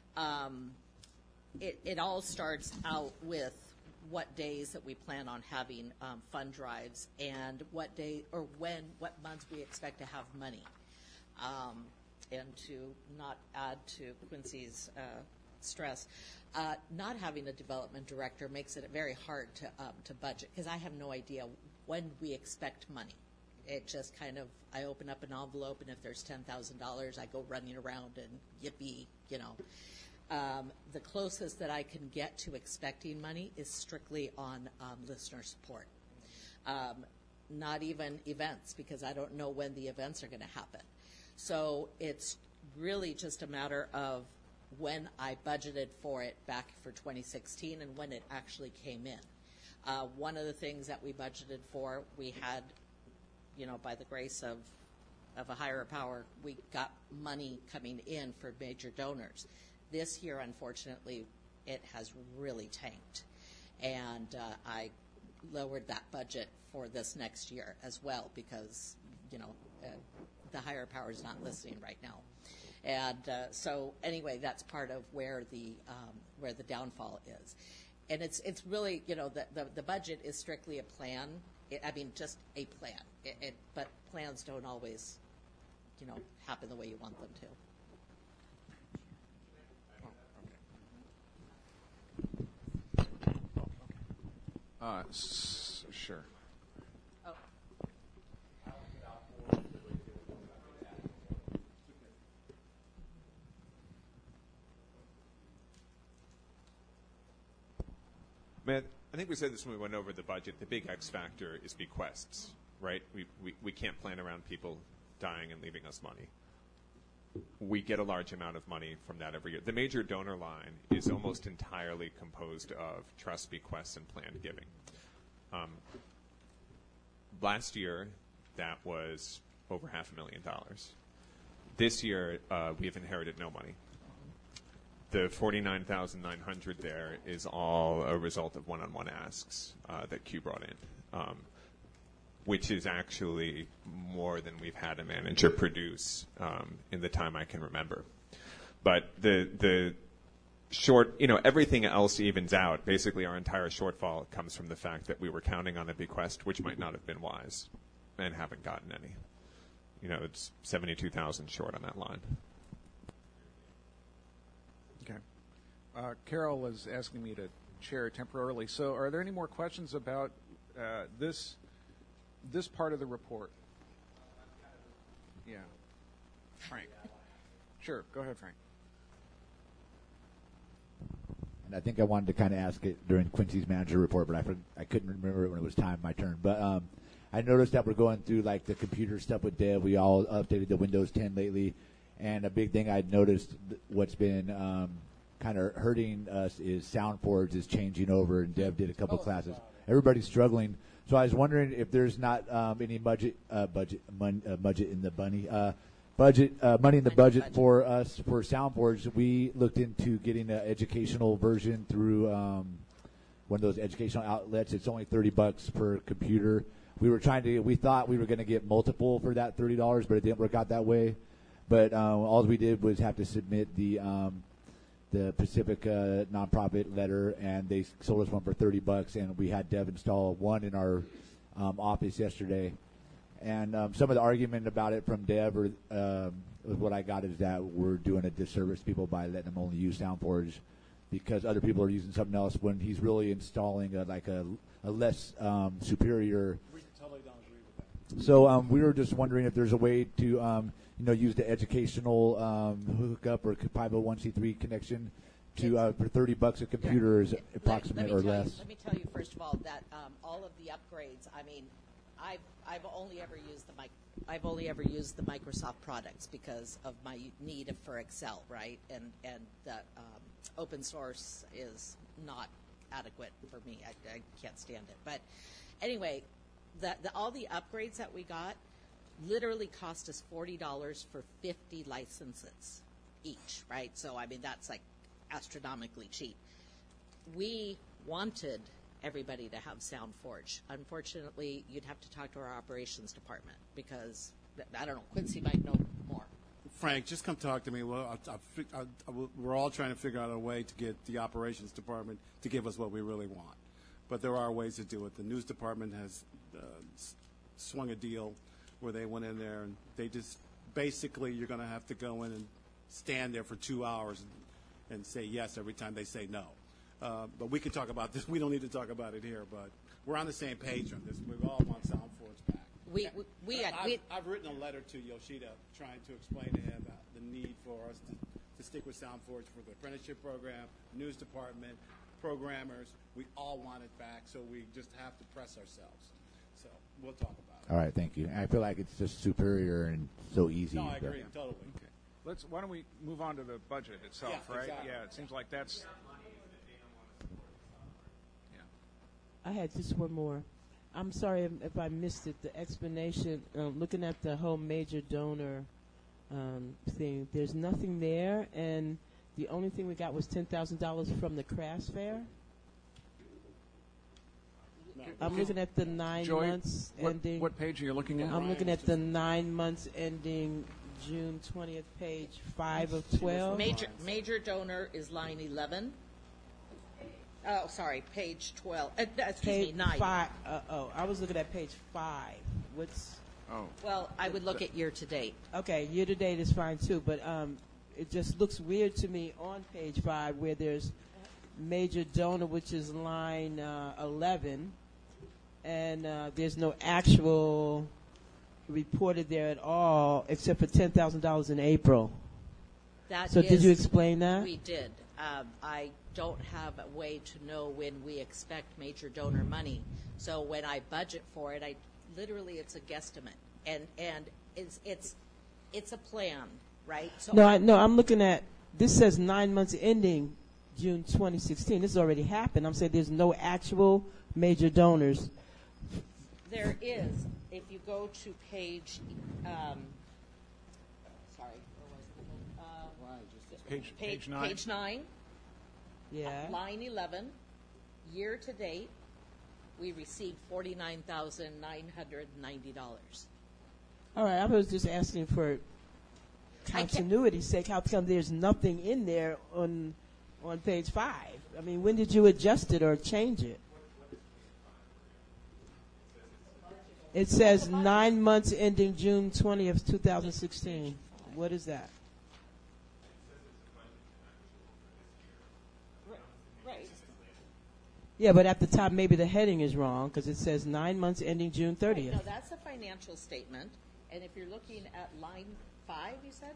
It all starts out with what days that we plan on having fund drives and what months we expect to have money. And to not add to Quincy's stress, not having a development director makes it very hard to budget, because I have no idea when we expect money. It just kind of, I open up an envelope, and if there's $10,000, I go running around and yippee, The closest that I can get to expecting money is strictly on listener support. Not even events, because I don't know when the events are going to happen. So it's really just a matter of when I budgeted for it back for 2016 and when it actually came in. One of the things that we budgeted for, we had, by the grace of a higher power, we got money coming in for major donors. This year, unfortunately, it has really tanked. And I lowered that budget for this next year as well, because, the higher power is not listening right now. And so anyway, that's part of where the downfall is. And it's really, the budget is strictly a plan. Just a plan. But plans don't always, happen the way you want them to. Sure. Oh. Matt, I think we said this when we went over the budget. The big X factor is bequests, right? We can't plan around people dying and leaving us money. We get a large amount of money from that every year. The major donor line is almost entirely composed of trust bequests and planned giving. Last year, that was over $500,000. This year, we have inherited no money. The $49,900 there is all a result of one-on-one asks that Q brought in, which is actually more than we've had a manager produce in the time I can remember. But the short, everything else evens out. Basically, our entire shortfall comes from the fact that we were counting on a bequest, which might not have been wise, and haven't gotten any. It's $72,000 short on that line. Okay. Carol is asking me to chair temporarily. So are there any more questions about this part of the report? Yeah. Frank. Sure. Go ahead, Frank. And I think I wanted to kind of ask it during Quincy's manager report, but I couldn't remember it when it was my turn. But I noticed that we're going through like the computer stuff with Dev. We all updated the Windows 10 lately, and a big thing I'd noticed what's been kind of hurting us is SoundForge is changing over, and Dev did a couple classes. Everybody's struggling, so I was wondering if there's not any money in the budget for us for SoundForge. We looked into getting an educational version through one of those educational outlets. It's only $30 per computer. We thought we were going to get multiple for that $30, but it didn't work out that way. But all we did was have to submit the Pacifica nonprofit letter, and they sold us one for $30, and we had Dev install one in our office yesterday. And some of the argument about it from Dev, what I got is that we're doing a disservice to people by letting them only use SoundForge because other people are using something else when he's really installing a less superior. We totally don't agree with that. So we were just wondering if there's a way to use the educational hookup or 501c3 connection to for $30 a computer is approximate or less. Let me tell you first of all that all of the upgrades. I mean, I've only ever used the Microsoft products because of my need for Excel, right? And the open source is not adequate for me. I can't stand it. But anyway, all the upgrades that we got literally cost us $40 for 50 licenses each, right? So I mean that's like astronomically cheap. We wanted everybody to have SoundForge. Unfortunately, you'd have to talk to our operations department because I don't know. Quincy might know more. Frank, just come talk to me. Well, we're all trying to figure out a way to get the operations department to give us what we really want. But there are ways to do it. The news department has swung a deal where they went in there and they just basically you're going to have to go in and stand there for 2 hours and say yes every time they say no. But we can talk about this. We don't need to talk about it here, but we're on the same page on this. We all want SoundForge back. I've written a letter to Yoshida trying to explain to him the need for us to stick with SoundForge for the apprenticeship program, news department, programmers. We all want it back, so we just have to press ourselves. So we'll talk about it. All right, thank you. I feel like it's just superior and so easy. No, I agree, totally. Okay. Why don't we move on to the budget itself, Yeah, right? exactly. Yeah, it seems like that's... I had just one more. I'm sorry if I missed it. The explanation, looking at the whole major donor thing, there's nothing there, and the only thing we got was $10,000 from the crafts fair. I'm looking at the 9 Joy, months ending. What page are you looking at? I'm looking at the 9 months ending June 20th, page 5 of 12. Major donor is line 11. Oh, sorry, page 12. Excuse me, 9. I was looking at page 5. What's? Oh. Well, I would look at year to date. Okay, year to date is fine too, but it just looks weird to me on page 5 where there's major donor, which is line 11, and there's no actual reported there at all except for $10,000 in April. Did you explain that? We did. I don't have a way to know when we expect major donor money. So when I budget for it, it's a guesstimate, and it's a plan, right? So No, I'm looking at this says 9 months ending June 2016. This has already happened. I'm saying there's no actual major donors. There is. If you go to page, Page 9. Page 9. Yeah. Line 11. Year to date, we received $49,990. All right, I was just asking for continuity's sake. How come there's nothing in there on page 5? I mean, when did you adjust it or change it? It says 9 months ending June 20th, 2016. What is that? Right. Yeah, but at the top, maybe the heading is wrong because it says 9 months ending June 30th. No, that's a financial statement. And if you're looking at line 5, you said?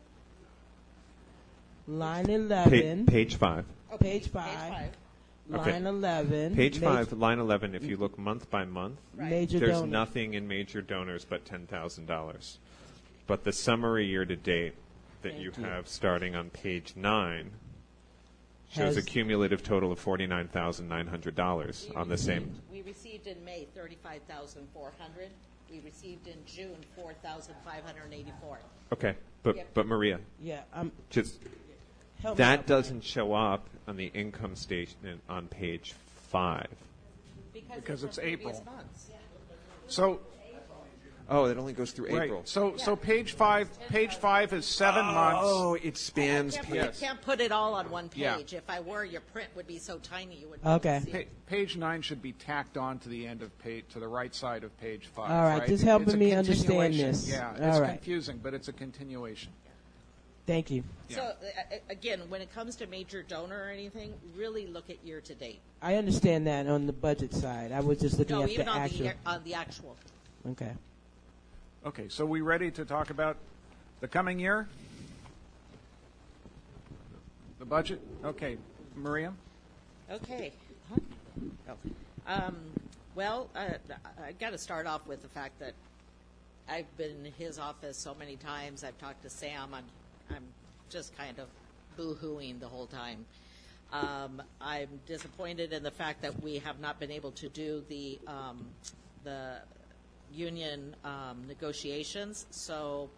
Line 11. Page 5. Oh, Page 5. Line 11. Page 5, line 11, if you look month by month, Major there's donors. nothing in major donors but $10,000. But the summary year to date that you have starting on page 9 shows a cumulative total of $49,900 on the same. We received in May $35,400. We received in June $4,584. Okay, but Maria, Yeah, just help me that out. doesn't show up on the income statement on page 5. Because it's April. Months. So, Oh, that only goes through April. So page 5 is 7 months. Oh, it spans You can't put it all on one page. Yeah. If I were, your print would be so tiny you wouldn't Okay. see it. Page 9 should be tacked on to the end of to the right side of page 5. All right, just helping It's a me understand continuation. this. Yeah, All it's right. confusing, but it's a continuation. Thank you. So, again, when it comes to major donor or anything, really look at year-to-date. I understand that on the budget side. I was just looking No, at even the on actual. the actual. Okay. Okay, so we ready to talk about the coming year? The budget? Okay, Maria? Okay. Well, I got to start off with the fact that I've been in his office so many times. I've talked to Sam. I'm just kind of boo-hooing the whole time. I'm disappointed in the fact that we have not been able to do the union negotiations. So,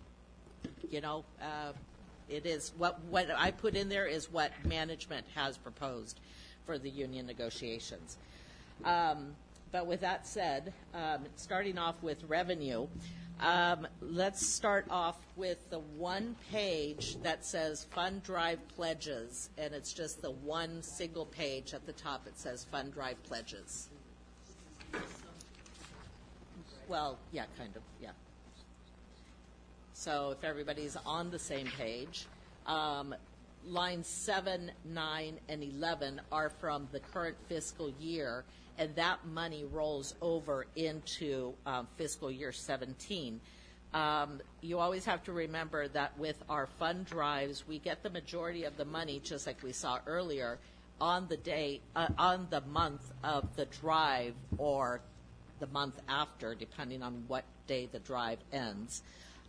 it is what I put in there is what management has proposed for the union negotiations. But with that said, starting off with revenue, let's start off with the one page that says fund drive pledges, and it's just the one single page at the top. It says fund drive pledges. Well, yeah, kind of, yeah. So if everybody's on the same page, lines 7, 9, and 11 are from the current fiscal year, and that money rolls over into fiscal year 17. You always have to remember that with our fund drives, we get the majority of the money, just like we saw earlier, on the day, on the month of the drive or the month after, depending on what day the drive ends.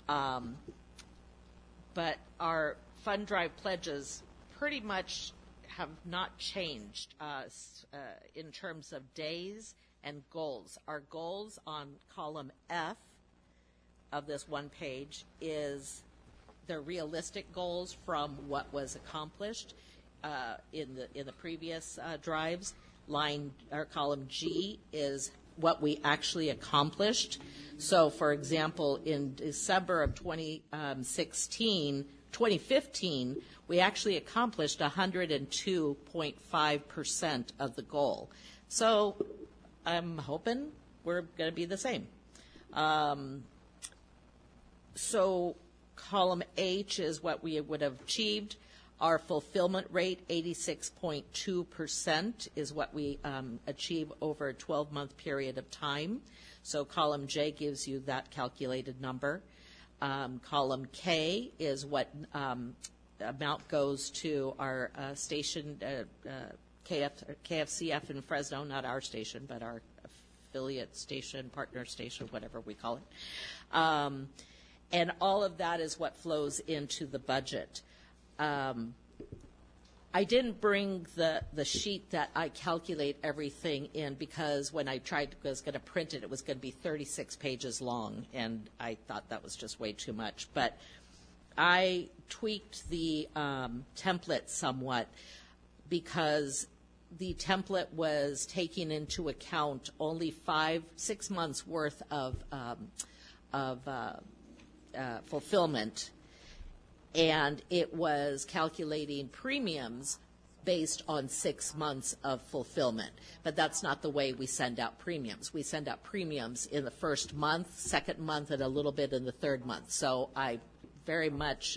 But our fund drive pledges pretty much have not changed in terms of days and goals. Our goals on column F of this one page is the realistic goals from what was accomplished in the previous drives. Column G is what we actually accomplished. So, for example, in December of 2015, we actually accomplished 102.5% of the goal. So I'm hoping we're going to be the same. So column H is what we would have achieved. Our fulfillment rate, 86.2%, is what we achieve over a 12-month period of time. So column J gives you that calculated number. Column K is what amount goes to our station, KFCF in Fresno, not our station, but our affiliate station, partner station, whatever we call it. And all of that is what flows into the budget. I didn't bring the sheet that I calculate everything in because when I was going to print it, it was going to be 36 pages long, and I thought that was just way too much. But I tweaked the template somewhat because the template was taking into account only 6 months worth of fulfillment, and it was calculating premiums based on 6 months of fulfillment. But that's not the way we send out premiums. We send out premiums in the first month, second month, and a little bit in the third month. So I very much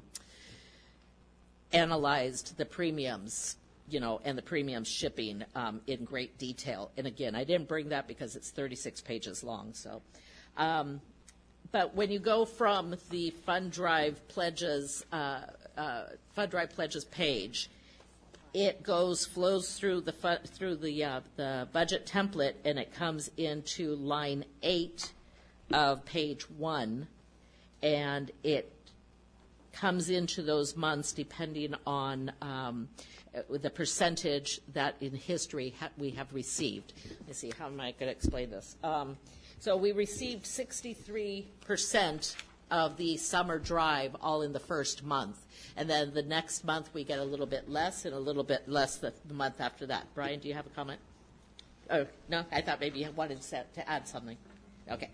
analyzed the premiums, and the premium shipping in great detail. And again, I didn't bring that because it's 36 pages long. So, but when you go from the fund drive pledges page, it flows through the budget template, and it comes into line 8 of page 1, and it comes into those months depending on the percentage that in history we have received. Let me see, how am I going to explain this? So we received 63% of the summer drive all in the first month. And then the next month we get a little bit less and a little bit less the month after that. Brian, do you have a comment? Oh, no? I thought maybe you wanted to add something. Okay.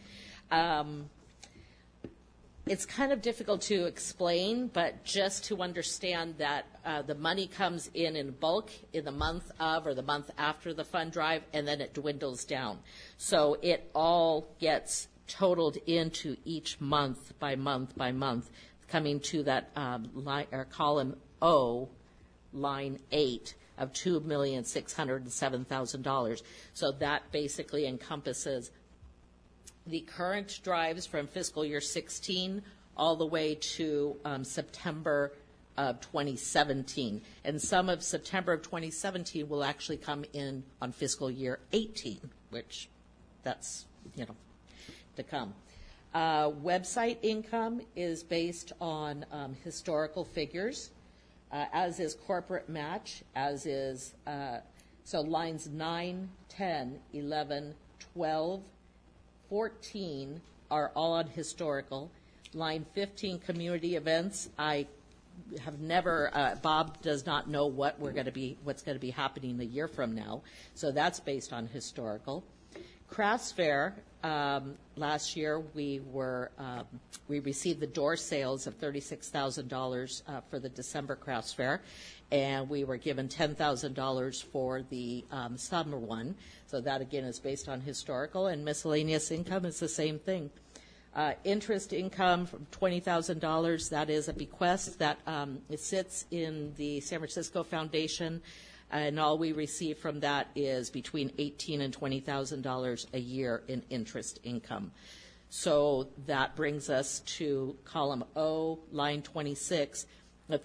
It's kind of difficult to explain, but just to understand that the money comes in bulk in the month of or the month after the fund drive, and then it dwindles down. So it all gets totaled into each month by month by month, coming to that line, or column O, line 8 of $2,607,000. So that basically encompasses the current drives from fiscal year 16 all the way to September of 2017. And some of September of 2017 will actually come in on fiscal year 18, which that's, to come. Website income is based on historical figures, as is corporate match, as is, so lines 9, 10, 11, 12, 14 are all on historical. Line 15, community events, I have never, Bob does not know what's going to be happening a year from now, so that's based on historical. Crafts Fair, last year we received the door sales of $36,000 for the December Crafts Fair, and we were given $10,000 for the summer one. So that again is based on historical, and miscellaneous income is the same thing. Interest income from $20,000, that is a bequest that it sits in the San Francisco Foundation, and all we receive from that is between $18,000 and $20,000 a year in interest income. So that brings us to column O, line 26, of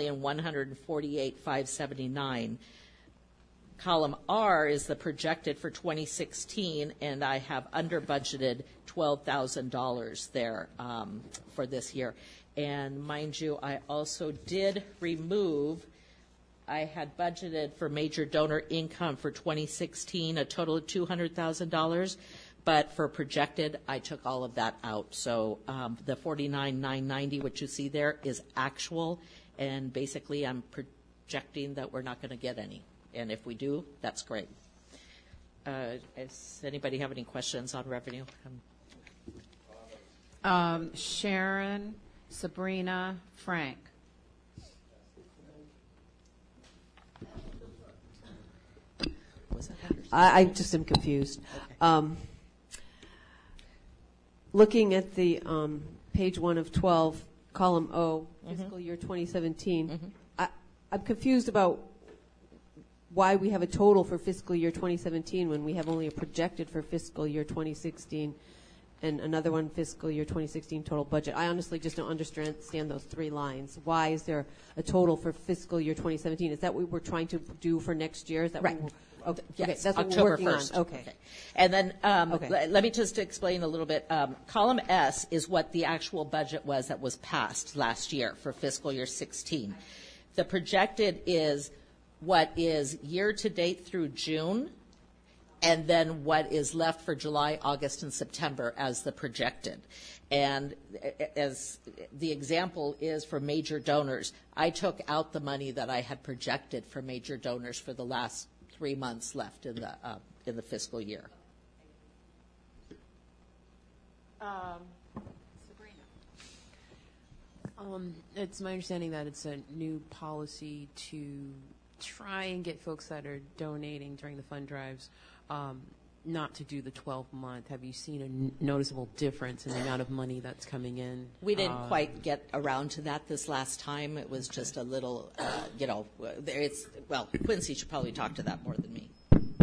$3,148,579. Column R is the projected for 2016, and I have under budgeted $12,000 there for this year. And mind you, I also did remove, I had budgeted for major donor income for 2016 a total of $200,000, but for projected, I took all of that out. So the $49,990, which you see there, is actual, and basically I'm projecting that we're not going to get any. And if we do, that's great. Does anybody have any questions on revenue? Sharon, Sabrina, Frank. I just am confused. Okay. Looking at the page 1 of 12, column O, fiscal year 2017, I'm confused about why we have a total for fiscal year 2017 when we have only a projected for fiscal year 2016 and another one fiscal year 2016 total budget. I honestly just don't understand those three lines. Why is there a total for fiscal year 2017? Is that what we're trying to do for next year? Is that right. Okay, yes, that's October what we're working 1st. on. Okay. And then let me just explain a little bit. Column S is what the actual budget was that was passed last year for fiscal year 16. The projected is what is year to date through June, and then what is left for July, August, and September as the projected. And as the example is for major donors, I took out the money that I had projected for major donors for the last 3 months left in the fiscal year. Sabrina. It's my understanding that it's a new policy to try and get folks that are donating during the fund drives not to do the 12-month. Have you seen a noticeable difference in the amount of money that's coming in? We didn't quite get around to that this last time. It was just a little, Quincy should probably talk to that more than me.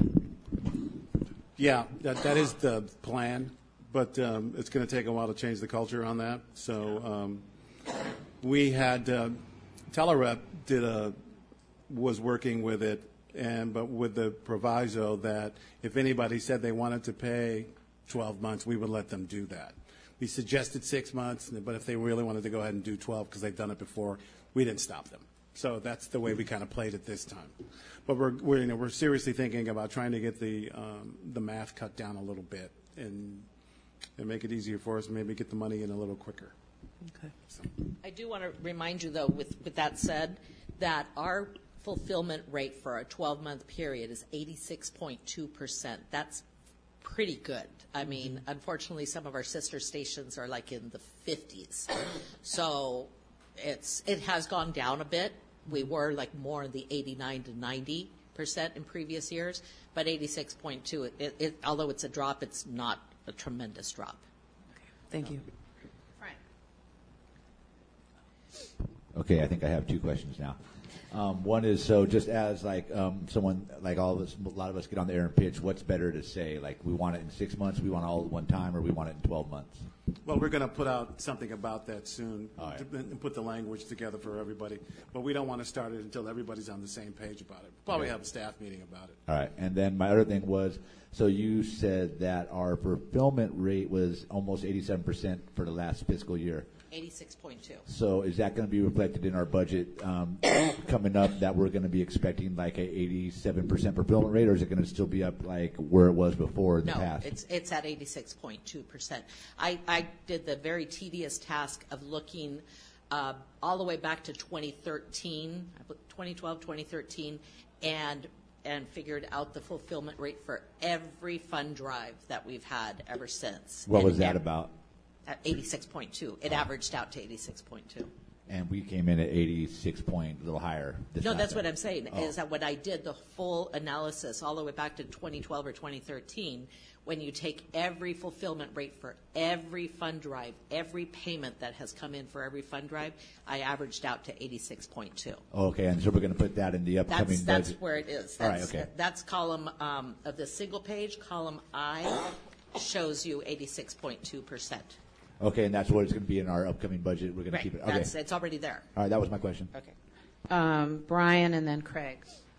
Yeah, that is the plan, but it's going to take a while to change the culture on that. So we had Telerep was working with it, but with the proviso that if anybody said they wanted to pay 12 months, we would let them do that. We suggested 6 months, but if they really wanted to go ahead and do 12 because they've done it before, we didn't stop them. So that's the way we kind of played it this time. But we're seriously thinking about trying to get the math cut down a little bit and make it easier for us, and maybe get the money in a little quicker. Okay. So. I do want to remind you, though, with that said, that our fulfillment rate for a 12-month period is 86.2%. That's pretty good. I mean, unfortunately, some of our sister stations are like in the 50s. So it has gone down a bit. We were like more in the 89 to 90% in previous years, but 86.2, although it's a drop, it's not a tremendous drop. Thank you. Okay, I think I have two questions now. One is, so just as like someone, like all of us, a lot of us get on the air and pitch, what's better to say? Like, we want it in 6 months, we want it all at one time, or we want it in 12 months? Well, we're going to put out something about that soon All right. and put the language together for everybody. But we don't want to start it until everybody's on the same page about it. Probably Okay. have a staff meeting about it. All right, and then my other thing was, so you said that our fulfillment rate was almost 87% for the last fiscal year. 86.2. So is that going to be reflected in our budget coming up, that we're going to be expecting like a 87% fulfillment rate, or is it going to still be up like where it was before in the past? No, it's at 86.2%. I did the very tedious task of looking all the way back to 2013, 2012, 2013, and figured out the fulfillment rate for every fund drive that we've had ever since. What was that about? At 86.2. It averaged out to 86.2. And we came in at 86 point, a little higher. No, that's what I'm saying, is that when I did the full analysis all the way back to 2012 or 2013, when you take every fulfillment rate for every fund drive, every payment that has come in for every fund drive, I averaged out to 86.2. Okay, and so we're going to put that in the upcoming budget. That's where it is. All right, okay. That's column of the single page. Column I shows you 86.2%. Okay, and that's what it's going to be in our upcoming budget. We're going to keep it. Okay. It's already there. All right, that was my question. Okay. Brian and then Craig.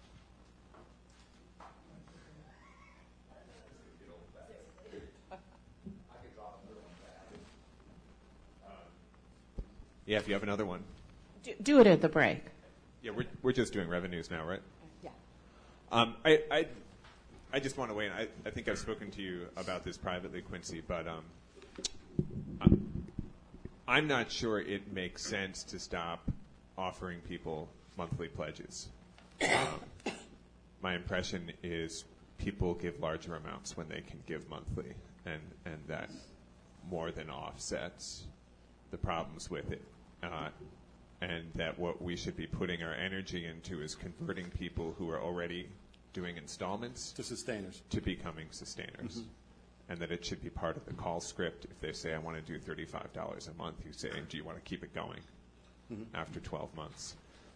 Yeah, if you have another one. Do it at the break. Yeah, we're just doing revenues now, right? Yeah. I just want to weigh in. I think I've spoken to you about this privately, Quincy, but I'm not sure it makes sense to stop offering people monthly pledges. My impression is people give larger amounts when they can give monthly, and that more than offsets the problems with it. And that what we should be putting our energy into is converting people who are already doing installments to sustainers, to becoming sustainers. Mm-hmm. And that it should be part of the call script. If they say, I want to do $35 a month, you say, do you want to keep it going after 12 months?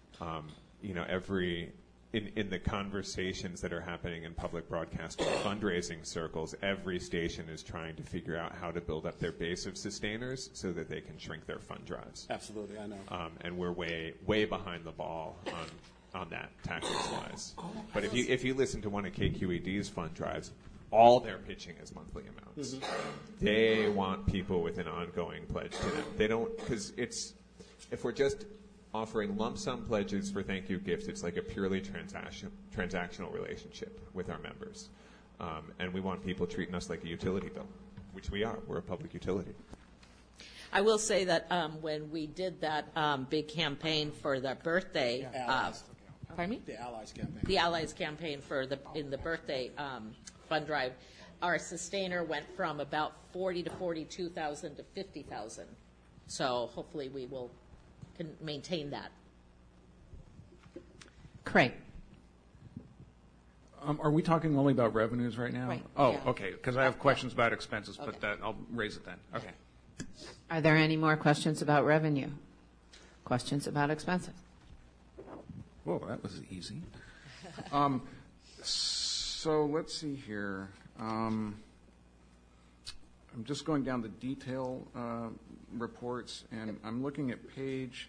In the conversations that are happening in public broadcasting fundraising circles, every station is trying to figure out how to build up their base of sustainers so that they can shrink their fund drives. Absolutely, I know. And we're way behind the ball on that tactics-wise. But if you listen to one of KQED's fund drives, all they're pitching is monthly amounts. Mm-hmm. They want people with an ongoing pledge to them. They don't, because if we're just offering lump sum pledges for thank you gifts, it's like a purely transactional relationship with our members. And we want people treating us like a utility bill, which we are. We're a public utility. I will say that when we did that big campaign for the birthday, pardon me? The Allies campaign. The Allies campaign in the birthday fund drive, our sustainer went from about 40 to 42,000 to 50,000. So hopefully we can maintain that. Craig. Are we talking only about revenues right now? Right. Oh, Yeah. okay, because I have questions about expenses, but I'll raise it then. Okay. Are there any more questions about revenue? Questions about expenses? Whoa, that was easy. So let's see here. I'm just going down the detail reports, and I'm looking at page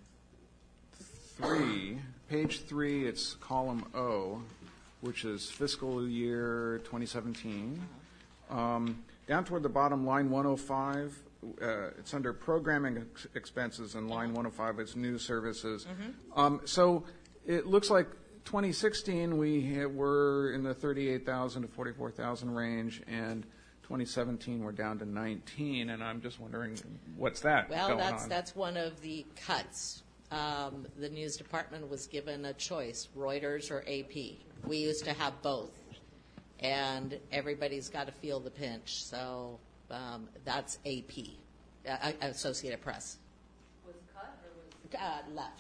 3. Page 3, it's column O, which is fiscal year 2017. Down toward the bottom, line 105, it's under programming expenses, and line 105, it's news services. Mm-hmm. So it looks like 2016 we were in the 38,000 to 44,000 range, and 2017 we're down to 19, and I'm just wondering what's that going on? That's one of the cuts. The news department was given a choice, Reuters or AP. We used to have both, and everybody's got to feel the pinch. So that's AP, Associated Press. Was cut or was left?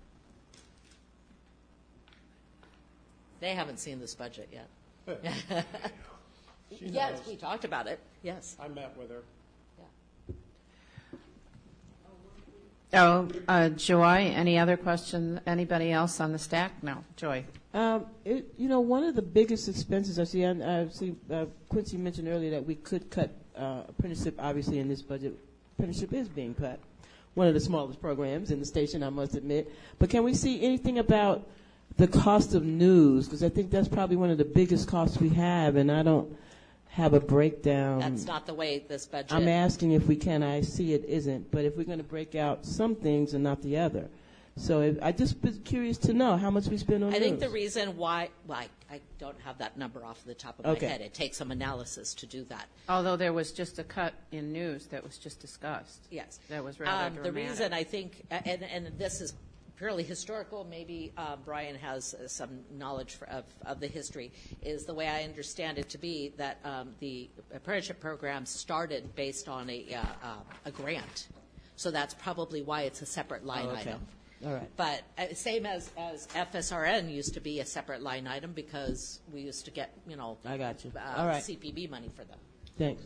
They haven't seen this budget yet. Yes, we talked about it. Yes. I met with her. Joy, any other question? Anybody else on the stack? No. Joy. One of the biggest expenses I see, Quincy mentioned earlier that we could cut apprenticeship, obviously, in this budget. Apprenticeship is being cut. One of the smallest programs in the station, I must admit. But can we see anything about the cost of news? Because I think that's probably one of the biggest costs we have, and I don't have a breakdown. That's not the way this budget. I'm asking if we can. I see it isn't. But if we're going to break out some things and not the other. So I just was curious to know how much we spend on news. I think the reason why, I don't have that number off the top of my head. It takes some analysis to do that. Although there was just a cut in news that was just discussed. Yes. That was rather dramatic. The reason I think, and this is purely historical, maybe Brian has some knowledge of the history, is the way I understand it to be that the apprenticeship program started based on a grant. So that's probably why it's a separate line item. All right. But same as FSRN used to be a separate line item because we used to get, I got you. All right. CPB money for them. Thanks.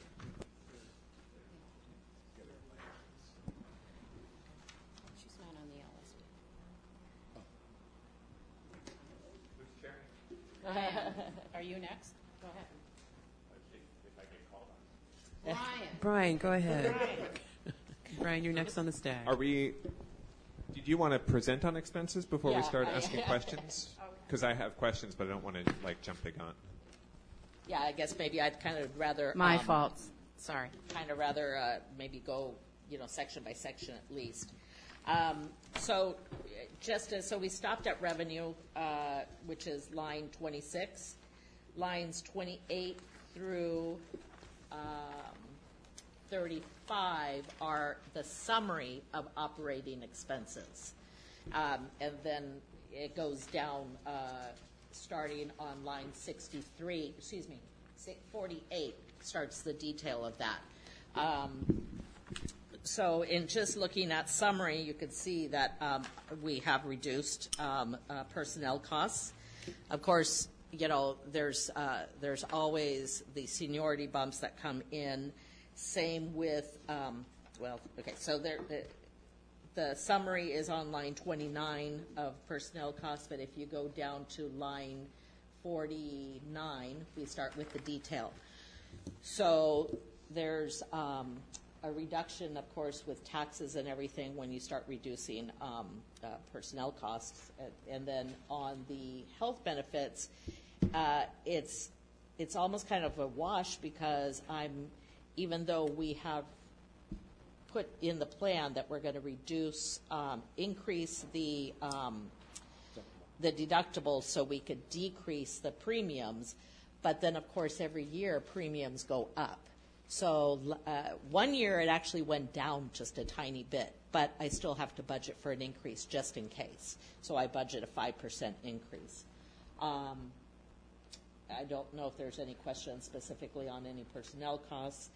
She's not on the LSP. Are you next? Go ahead. Brian, go ahead. Brian, you're next on the stack. Did you want to present on expenses before we start asking questions? Because I have questions, but I don't want to jump the gun. Yeah, I guess maybe I'd kind of rather. My fault. Sorry. Kind of rather maybe go, section by section at least. So we stopped at revenue, which is line 26, lines 28 through 35 are the summary of operating expenses. And then it goes down starting on line 48 starts the detail of that. So in just looking at summary, you can see that we have reduced personnel costs. Of course, there's always the seniority bumps that come in. Same with, so the summary is on line 29 of personnel costs, but if you go down to line 49, we start with the detail. So there's a reduction, of course, with taxes and everything when you start reducing personnel costs. And then on the health benefits, it's almost kind of a wash because even though we have put in the plan that we're going to increase the deductible so we could decrease the premiums, but then, of course, every year premiums go up. So 1 year it actually went down just a tiny bit, but I still have to budget for an increase just in case. So I budget a 5% increase. I don't know if there's any questions specifically on any personnel costs.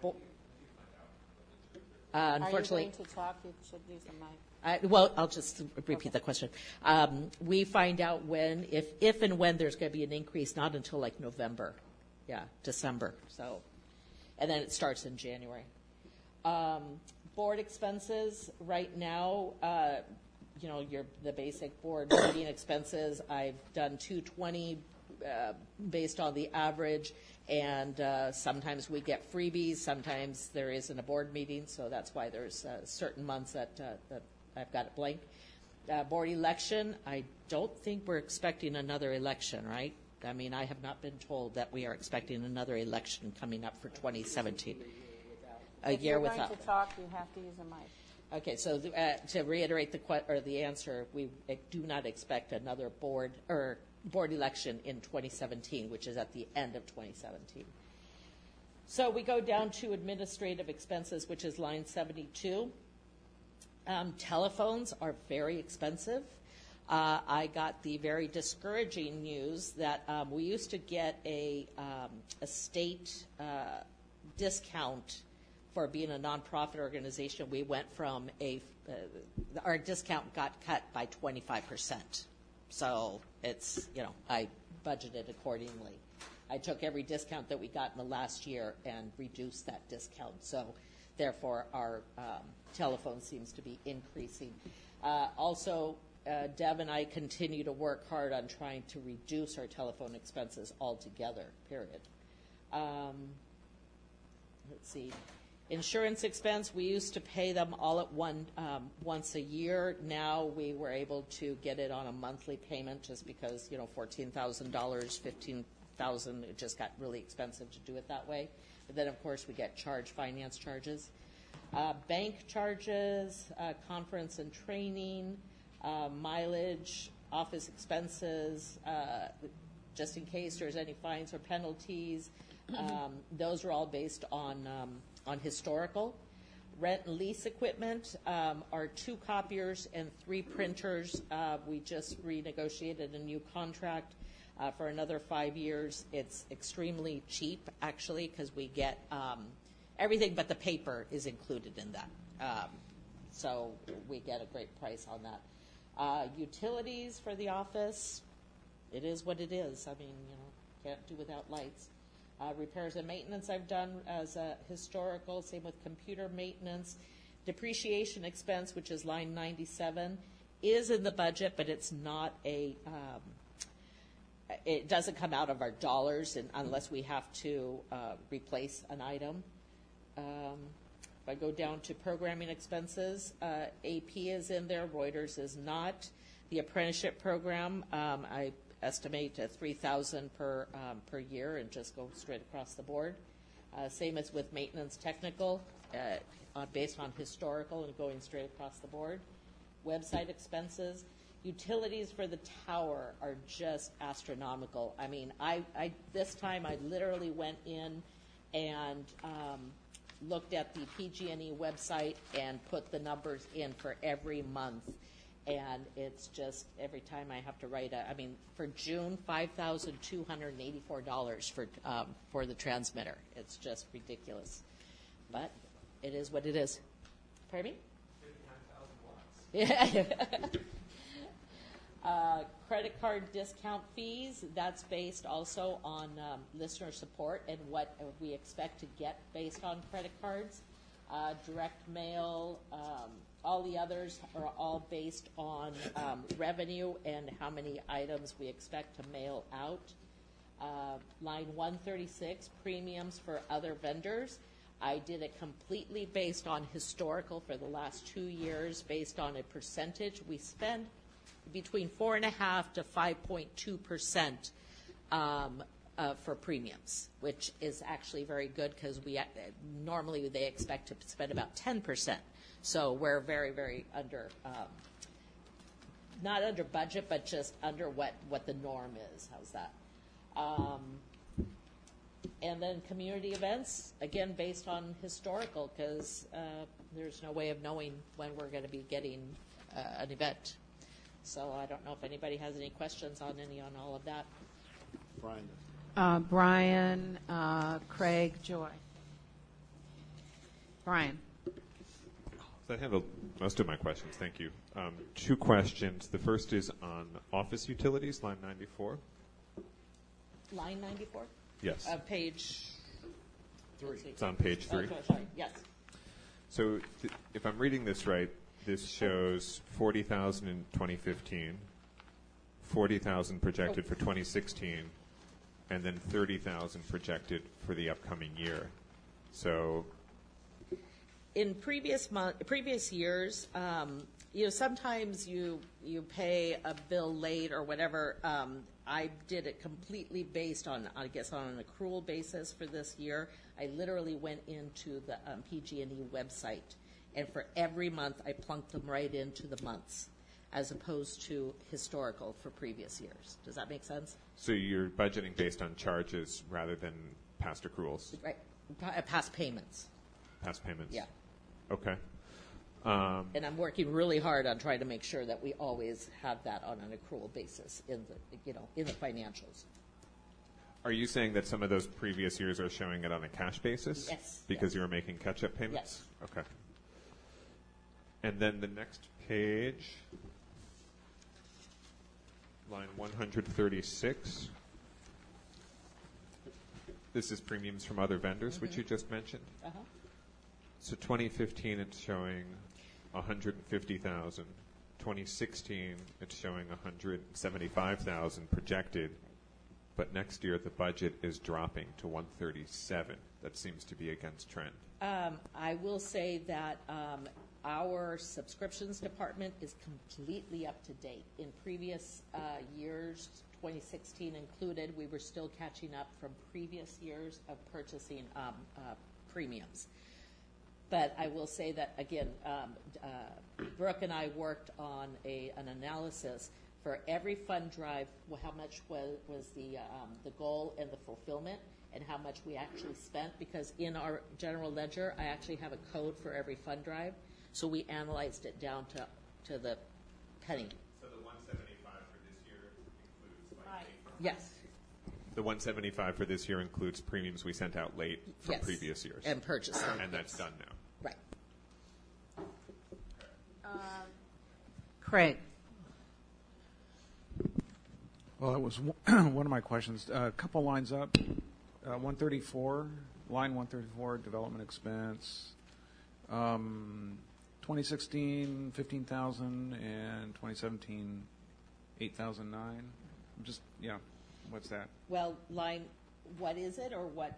Unfortunately, Are you going to talk? You should use the mic. I'll just repeat the question. We find out if and when there's going to be an increase, not until like November, December. So, and then it starts in January. Board expenses right now, the basic board meeting expenses. I've done 220 based on the average. And sometimes we get freebies. Sometimes there isn't a board meeting, so that's why there's certain months that I've got it blank. Board election, I don't think we're expecting another election, right? I mean, I have not been told that we are expecting another election coming up for 2017. If you're going to talk, you have to use a mic. Okay, so to reiterate the answer, we do not expect another board election in 2017, which is at the end of 2017. So we go down to administrative expenses, which is line 72. Telephones are very expensive. I got the very discouraging news that we used to get a state discount for being a nonprofit organization. We went from our discount got cut by 25%. So it's, I budgeted accordingly. I took every discount that we got in the last year and reduced that discount. So Therefore, our telephone seems to be increasing. Also, Deb and I continue to work hard on trying to reduce our telephone expenses altogether, period. Let's see. Insurance expense, we used to pay them all at once a year. Now we were able to get it on a monthly payment just because, $14,000, $15,000, it just got really expensive to do it that way. But then, of course, we get finance charges. Bank charges, conference and training, mileage, office expenses, just in case there's any fines or penalties. Those are all based on historical. Rent and lease equipment are 2 copiers and 3 printers. We just renegotiated a new contract for another 5 years. It's extremely cheap, actually, because we get everything but the paper is included in that. So we get a great price on that. Utilities for the office, it is what it is. I mean, can't do without lights. Repairs and maintenance I've done as a historical, same with computer maintenance. Depreciation expense, which is line 97, is in the budget, but it's not it doesn't come out of our dollars unless we have to replace an item. If I go down to programming expenses, AP is in there, Reuters is not. The apprenticeship program, I estimate $3,000 per year and just go straight across the board. Same as with maintenance technical, based on historical and going straight across the board. Website expenses. Utilities for the tower are just astronomical. I mean, this time I literally went in and looked at the PG&E website and put the numbers in for every month. And it's just every time I have to write for June, $5,284 for the transmitter. It's just ridiculous. But it is what it is. Pardon me? 59,000 watts. Yeah. Credit card discount fees, that's based also on listener support and what we expect to get based on credit cards. Direct mail, all the others are all based on revenue and how many items we expect to mail out. Line 136, premiums for other vendors. I did it completely based on historical for the last 2 years, based on a percentage. We spend between 4.5% to 5.2% for premiums, which is actually very good because normally they expect to spend about 10%. So we're very, very under, not under budget, but just under what the norm is. How's that? And then community events, again, based on historical, because there's no way of knowing when we're going to be getting an event. So I don't know if anybody has any questions on all of that. Brian. Brian, Craig, Joy. Brian. That handled most of my questions. Thank you. 2 questions. The first is on office utilities, line 94. Line 94? Yes. Page 3. It's on page 3. Oh, sorry. Yes. So if I'm reading this right, this shows $40,000 in 2015, $40,000 projected for 2016, and then $30,000 projected for the upcoming year. So in previous years, sometimes you pay a bill late or whatever. I did it completely based on, on an accrual basis for this year. I literally went into the PG&E website, and for every month I plunked them right into the months, as opposed to historical for previous years. Does that make sense? So you're budgeting based on charges rather than past accruals? Right. Past payments. Past payments? Yeah. Okay. And I'm working really hard on trying to make sure that we always have that on an accrual basis in the financials. Are you saying that some of those previous years are showing it on a cash basis? Yes. Because you were making catch-up payments? Yes. Okay. And then the next page, line 136. This is premiums from other vendors, which you just mentioned. Uh-huh. So 2015, it's showing 150,000. 2016, it's showing 175,000 projected, but next year the budget is dropping to 137. That seems to be against trend. I will say that our subscriptions department is completely up to date. In previous years, 2016 included, we were still catching up from previous years of purchasing premiums. But I will say that, again, Brooke and I worked on an analysis for every fund drive, how much was the goal and the fulfillment, and how much we actually spent, because in our general ledger, I actually have a code for every fund drive. So we analyzed it down to the penny. So the 175 for this year includes right. Yes. The 175 for this year includes premiums we sent out late from yes. previous years. And purchased them. And that's done now. Right. Craig. Well, that was one of my questions. A couple lines up. 134, line 134, development expense. 2016, 15,000, and 2017, 8,009. Just, yeah, what's that? Well, line, what is it, or what,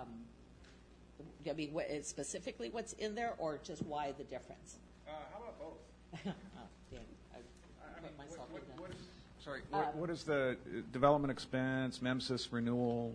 I mean, specifically what's in there, or just why the difference? How about both? Oh, damn, I put myself in that. Sorry, what is the development expense, MEMSIS renewal?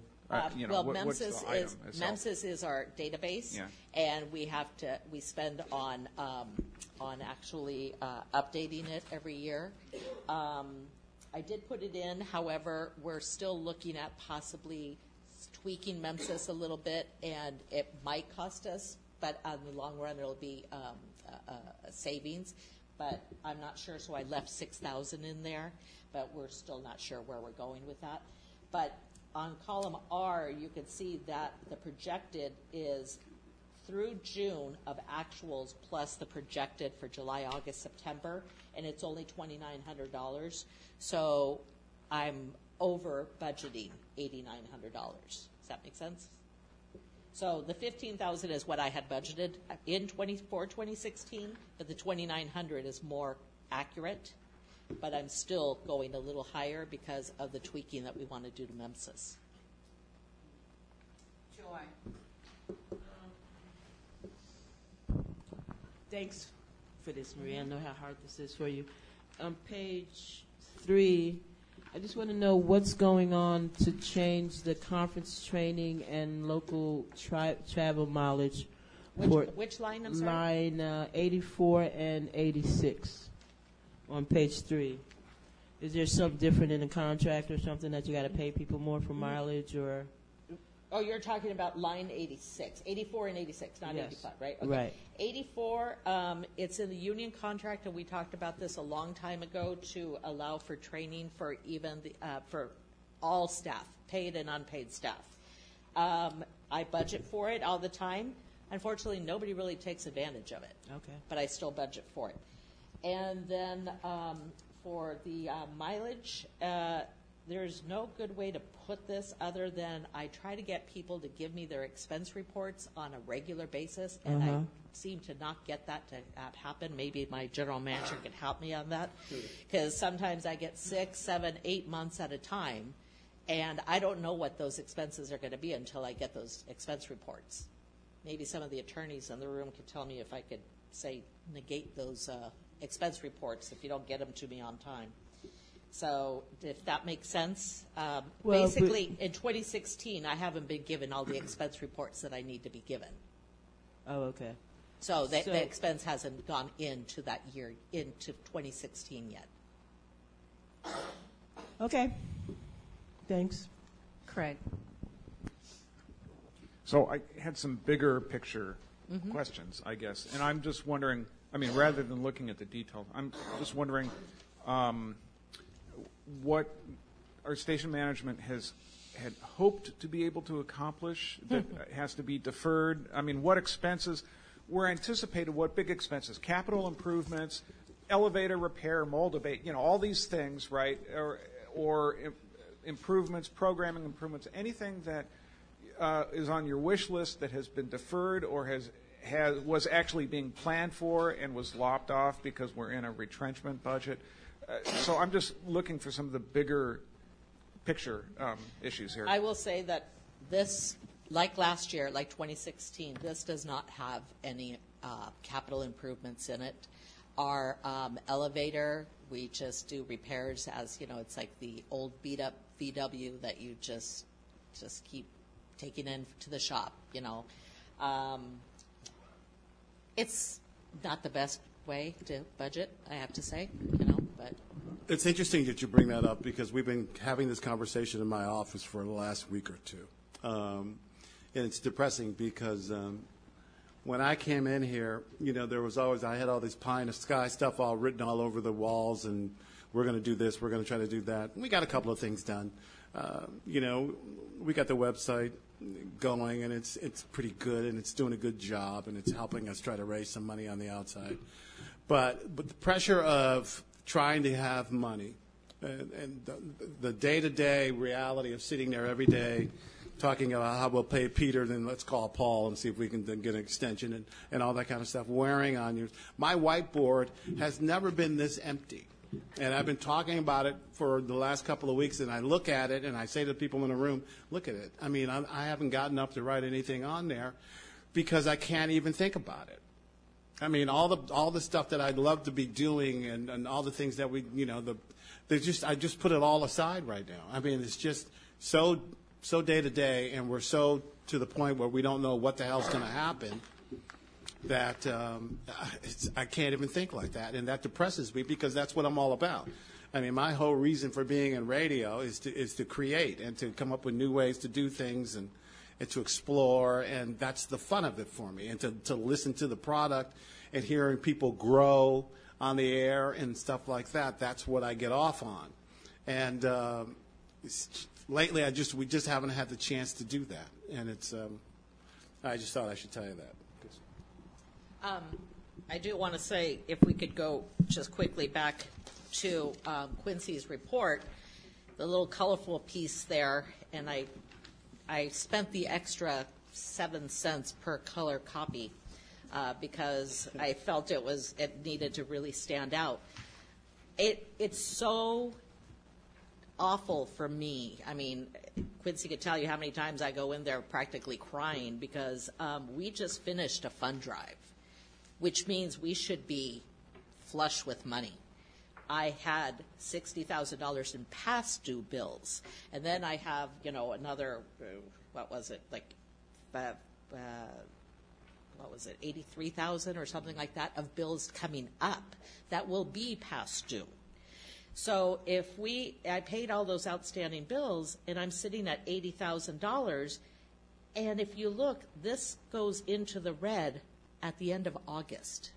MEMSIS is our database, yeah. And we spend on actually updating it every year. I did put it in, however, we're still looking at possibly tweaking MEMSIS a little bit, and it might cost us, but on the long run it'll be a savings. But I'm not sure, so I left 6,000 in there, but we're still not sure where we're going with that. But on column R, you can see that the projected is through June of actuals plus the projected for July, August, September, and it's only $2,900. So I'm over budgeting $8,900. Does that make sense? So the $15,000 is what I had budgeted in 2016, but the $2,900 is more accurate. But I'm still going a little higher because of the tweaking that we want to do to MEMSIS. Joy. Thanks for this, Maria. I know how hard this is for you. On page 3, I just want to know what's going on to change the conference training and local travel mileage. Which line, I'm sorry? Line 84 and 86 on page 3. Is there something different in the contract or something that you got to pay people more for mileage, or? Oh, you're talking about line 86, 84 and 86, not yes. 85, right? Okay. Right. 84, it's in the union contract, and we talked about this a long time ago to allow for training for even for all staff, paid and unpaid staff. I budget for it all the time. Unfortunately, nobody really takes advantage of it. Okay. But I still budget for it. And then for the mileage, there's no good way to put this other than I try to get people to give me their expense reports on a regular basis, and I seem to not get that to happen. Maybe my general manager could help me on that, because sometimes I get 6, 7, 8 months at a time, and I don't know what those expenses are going to be until I get those expense reports. Maybe some of the attorneys in the room could tell me if I could, say, negate those expense reports if you don't get them to me on time. So if that makes sense, basically in 2016, I haven't been given all the expense reports that I need to be given. Oh, okay. So the expense hasn't gone into that year, into 2016 yet. Okay. Thanks. Craig. So I had some bigger picture questions, I guess. And I'm just wondering, I mean, rather than looking at the details, I'm just wondering what our station management had hoped to be able to accomplish that has to be deferred. I mean, what expenses were anticipated, what big expenses, capital improvements, elevator repair, mold abate, all these things, right, or improvements, programming improvements, anything that is on your wish list that has been deferred or was actually being planned for and was lopped off because we're in a retrenchment budget. So I'm just looking for some of the bigger picture issues here. I will say that this, like last year, like 2016, this does not have any capital improvements in it. Our elevator, we just do repairs as, it's like the old beat-up VW that you just keep taking in to the shop, It's not the best way to budget, I have to say, but... It's interesting that you bring that up because we've been having this conversation in my office for the last week or two. And it's depressing because when I came in here, there was always, I had all this pie in the sky stuff all written all over the walls, and we're going to do this, we're going to try to do that. And we got a couple of things done. We got the website going, and it's pretty good, and it's doing a good job, and it's helping us try to raise some money on the outside. But the pressure of trying to have money and the day-to-day reality of sitting there every day talking about how we'll pay Peter, then let's call Paul and see if we can then get an extension and all that kind of stuff wearing on you. My whiteboard has never been this empty. And I've been talking about it for the last couple of weeks, and I look at it, and I say to people in the room, look at it. I mean, I haven't gotten up to write anything on there because I can't even think about it. I mean, all the stuff that I'd love to be doing and all the things that we, I just put it all aside right now. I mean, it's just so day to day, and we're so to the point where we don't know what the hell's going to happen that I can't even think like that, and that depresses me because that's what I'm all about. I mean, my whole reason for being in radio is to create and to come up with new ways to do things and to explore, and that's the fun of it for me, and to listen to the product and hearing people grow on the air and stuff like that. That's what I get off on. And lately, we just haven't had the chance to do that, and it's. I just thought I should tell you that. I do want to say, if we could go just quickly back to Quincy's report, the little colorful piece there, and I spent the extra 7 cents per color copy because I felt it needed to really stand out. It's so awful for me. I mean, Quincy could tell you how many times I go in there practically crying because we just finished a fund drive, which means we should be flush with money. I had $60,000 in past due bills, and then I have, another, what was it, like, what was it, 83,000 or something like that of bills coming up that will be past due. So I paid all those outstanding bills, and I'm sitting at $80,000, and if you look, this goes into the red at the end of August.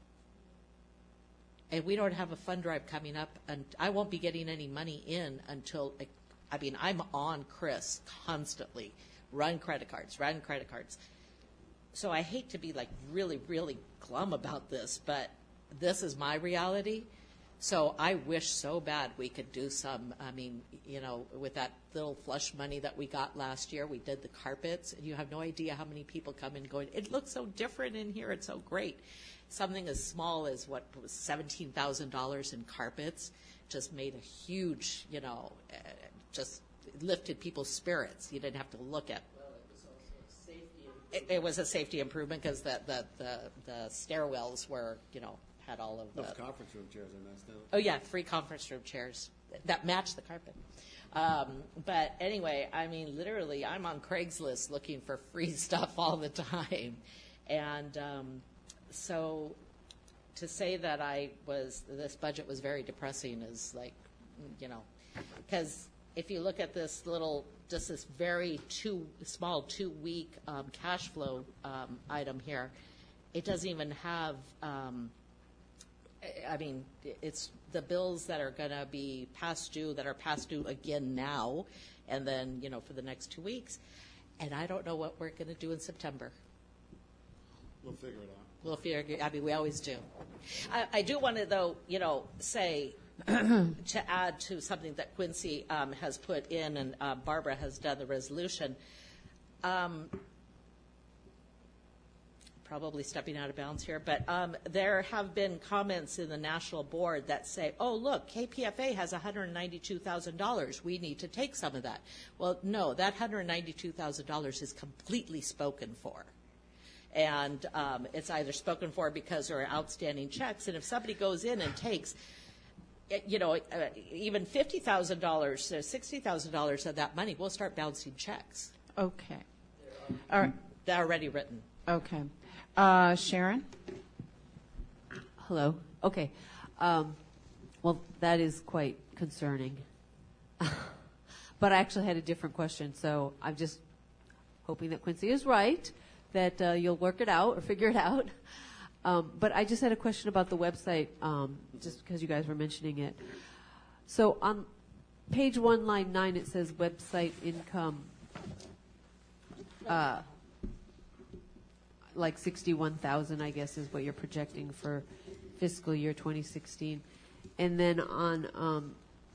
And we don't have a fund drive coming up, and I won't be getting any money in until, I'm on Chris constantly. Run credit cards. So I hate to be really, really glum about this, but this is my reality. So I wish so bad we could do some, with that little flush money that we got last year, we did the carpets, and you have no idea how many people come in going, it looks so different in here, it's so great. Something as small as what was $17,000 in carpets just made a huge, just lifted people's spirits. You didn't have to look at. Well, it was also a safety. It was a safety improvement because the stairwells were, had all of those conference room chairs are nice now. Oh yeah, free conference room chairs that match the carpet. But anyway, literally, I'm on Craigslist looking for free stuff all the time, and so to say that this budget was very depressing is because if you look at this this very small 2-week cash flow item here, it doesn't even have. It's the bills that are going to be past due that are past due again now, and then for the next 2 weeks, and I don't know what we're going to do in September. We'll figure it out. We'll figure. We always do. I do want to though, say to add to something that Quincy has put in, and Barbara has done the resolution. probably stepping out of bounds here, but there have been comments in the national board that say, oh, look, KPFA has $192,000. We need to take some of that. Well, no, that $192,000 is completely spoken for. And it's either spoken for because there are outstanding checks, and if somebody goes in and takes, even $50,000 or $60,000 of that money, we'll start bouncing checks. Okay. All right. They're already written. Okay. Sharon? Hello. Okay. Well, that is quite concerning. But I actually had a different question, so I'm just hoping that Quincy is right, that you'll work it out or figure it out. But I just had a question about the website, just because you guys were mentioning it. So on page 1, line 9, it says website income, like 61,000, I guess, is what you're projecting for fiscal year 2016. And then on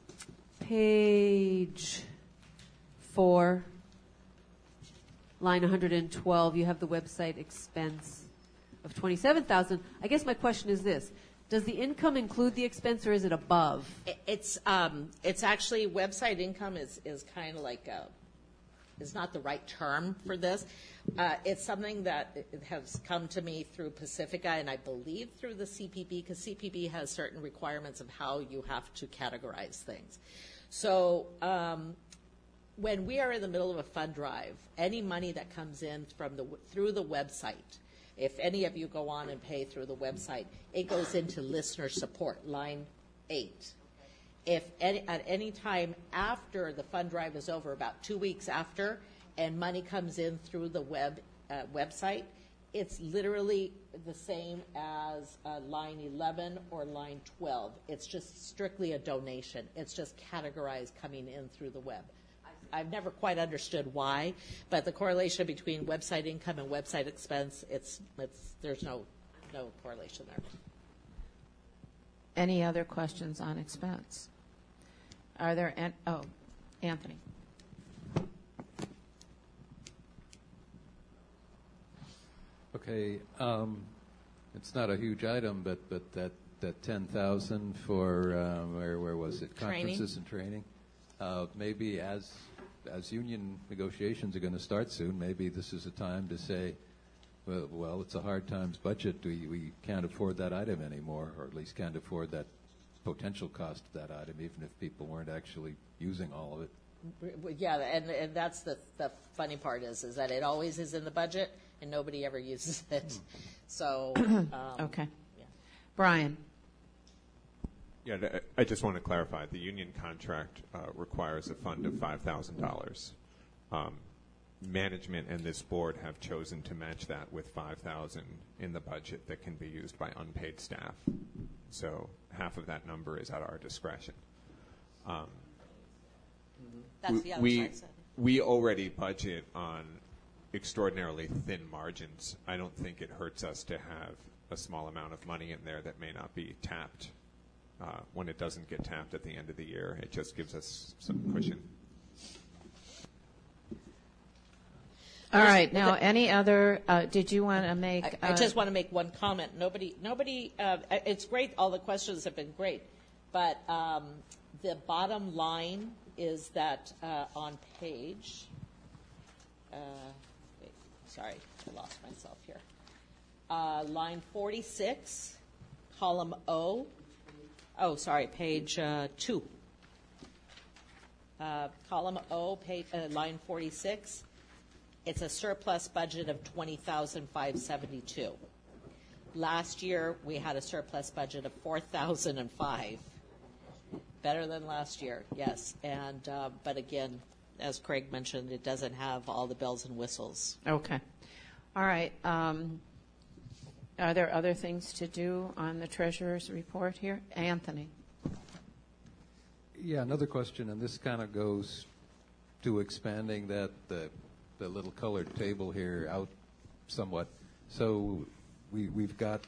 page 4, line 112, you have the website expense of 27,000. I guess my question is this: does the income include the expense, or is it above? It's actually, website income is kind of like is not the right term for this. It's something that has come to me through Pacifica, and I believe through the CPB, because CPB has certain requirements of how you have to categorize things. So when we are in the middle of a fund drive, any money that comes in through the website, if any of you go on and pay through the website, it goes into listener support, line 8. If at any time after the fund drive is over, about 2 weeks after, and money comes in through the website, it's literally the same as line 11 or line 12. It's just strictly a donation. It's just categorized coming in through the web. I've never quite understood why, but the correlation between website income and website expense, there's no correlation there. Any other questions on expense? Are there Anthony. Okay, it's not a huge item, but that 10,000 for where was it? Conferences and training. Maybe as union negotiations are going to start soon, maybe this is a time to say, well, it's a hard times budget. We can't afford that item anymore, or at least can't afford that potential cost of that item, even if people weren't actually using all of it. Yeah, and that's the funny part is that it always is in the budget, and nobody ever uses it. So, okay. Yeah. Brian. Yeah, I just want to clarify. The union contract requires a fund of $5,000. Management and this board have chosen to match that with $5,000 in the budget that can be used by unpaid staff. So half of that number is at our discretion. That's the other side. We already budget on extraordinarily thin margins. I don't think it hurts us to have a small amount of money in there that may not be tapped. When it doesn't get tapped at the end of the year, it just gives us some cushion. All right. Now, any other? Did you want to make? I just want to make one comment. Nobody. It's great. All the questions have been great, but the bottom line is that on page. Sorry, I lost myself here. Line 46, column O. Oh, sorry, page 2. Column O, line 46. It's a surplus budget of $20,572. Last year, we had a surplus budget of $4,005. Better than last year, yes. And but again, as Craig mentioned, it doesn't have all the bells and whistles. Okay. All right. Are there other things to do on the treasurer's report here? Anthony. Yeah, another question, and this kind of goes to expanding the little colored table here out somewhat. So we've got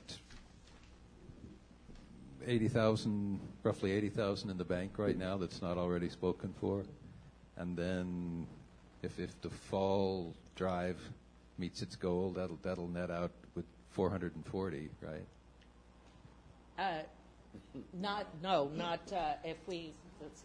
roughly 80,000 in the bank right now that's not already spoken for. And then if the fall drive meets its goal, that'll net out with 440, right? Not if we, let's see.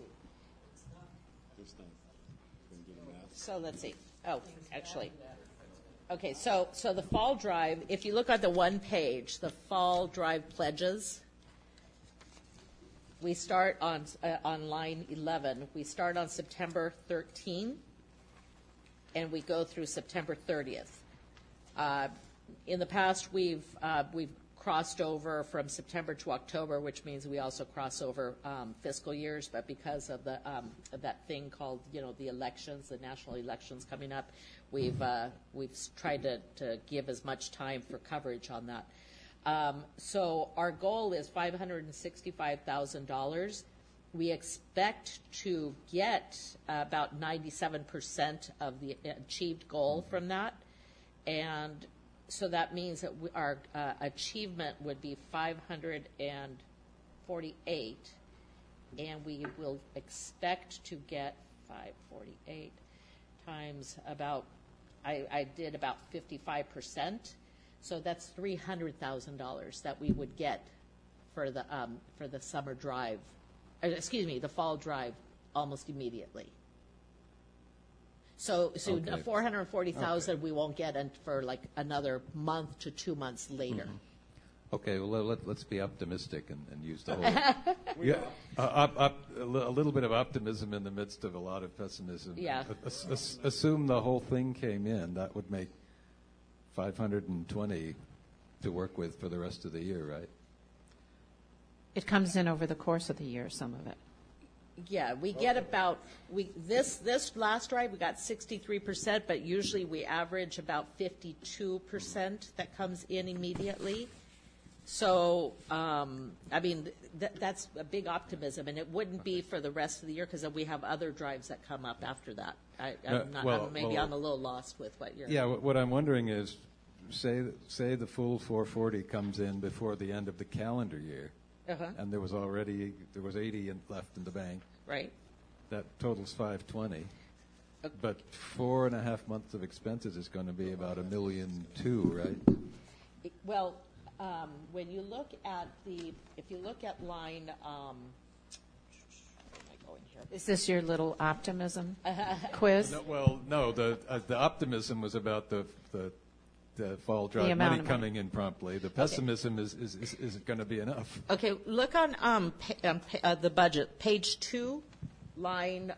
So let's see. Oh, actually. Okay, so the fall drive, if you look at the one page, the fall drive pledges, we start on line 11. We start on September 13, and we go through September 30th. In the past, we've crossed over from September to October, which means we also cross over fiscal years. But because of that thing called, the elections, the national elections coming up, we've tried to give as much time for coverage on that. So our goal is $565,000. We expect to get about 97% of the achieved goal from that, and so that means that our achievement would be 548, and we will expect to get 548 times about, I did about 55%, so that's $300,000 that we would get for the summer drive, the fall drive almost immediately. So Okay. 440,000 we won't get for like another month to 2 months later. Okay, well, let's be optimistic and use the whole... a little bit of optimism in the midst of a lot of pessimism. Yeah. Assume the whole thing came in. That would make 520 to work with for the rest of the year, right? It comes in over the course of the year, some of it. Yeah, we get about this last drive we got 63%, but usually we average about 52% that comes in immediately. So that's a big optimism, and it wouldn't be for the rest of the year because we have other drives that come up after that. I'm a little lost with what you're. Yeah, what I'm wondering is, say the full 440 comes in before the end of the calendar year. Uh-huh. And there was 80 left in the bank. Right. That totals 520. Okay. But 4.5 months of expenses is going to be about $1.2 million, right? Well, when you look at if you look at line, where am I going here? Is this your little optimism quiz? No, the optimism was about the fall drive money coming in promptly. The pessimism is it going to be enough? Okay, look on the budget, page 2, line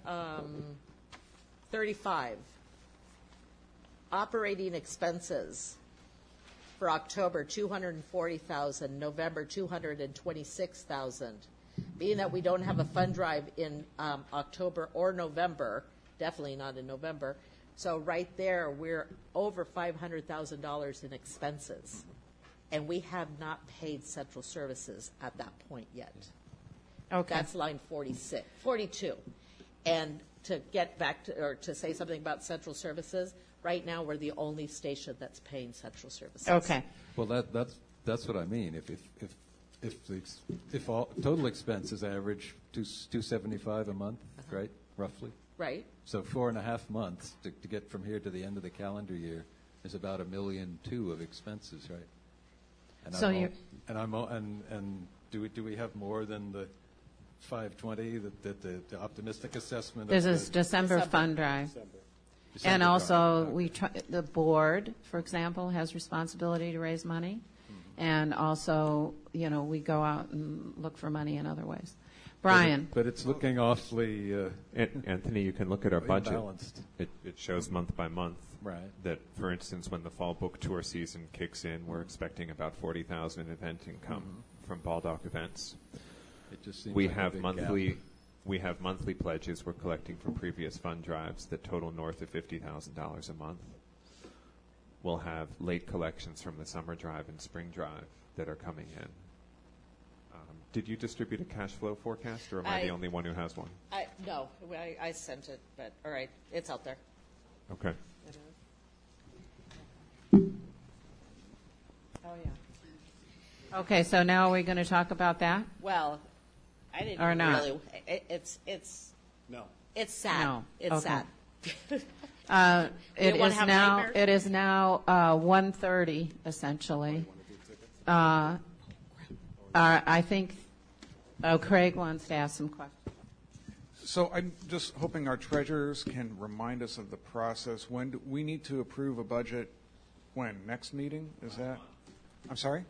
35. Operating expenses for October, $240,000, November, $226,000. Being that we don't have a fund drive in October or November, definitely not in November. So right there, we're over $500,000 in expenses, and we have not paid central services at that point yet. Okay. That's line 42. And to get back to say something about central services, right now we're the only station that's paying central services. Okay. Well, that's what I mean. If all total expenses average $275 a month, right, roughly. Right. So 4.5 months to get from here to the end of the calendar year is about $1.2 million of expenses, right? And so do we have more than the 520 that the optimistic assessment? This is December fund drive. December and also drive. the board, for example, has responsibility to raise money, and also we go out and look for money in other ways. Brian. But it's looking awfully Anthony, you can look at our budget. Balanced. It shows month by month. Right. That, for instance, when the fall book tour season kicks in, we're expecting about $40,000 in event income from Baldock events. It just seems we like have a big monthly. gap. We have monthly pledges we're collecting from previous fund drives that total north of $50,000 a month. We'll have late collections from the summer drive and spring drive that are coming in. Did you distribute a cash flow forecast, or am I the only one who has one? No, I sent it, but all right, it's out there. Okay. Oh, yeah. Okay, so now are we going to talk about that? Well, I didn't or not? really. It's no. It's sad. No. It's Okay. sad. It is now 1:30 essentially. I think, Craig wants to ask some questions. So I'm just hoping our treasurers can remind us of the process. When do we need to approve a budget? When? Next meeting? Is that? I'm sorry?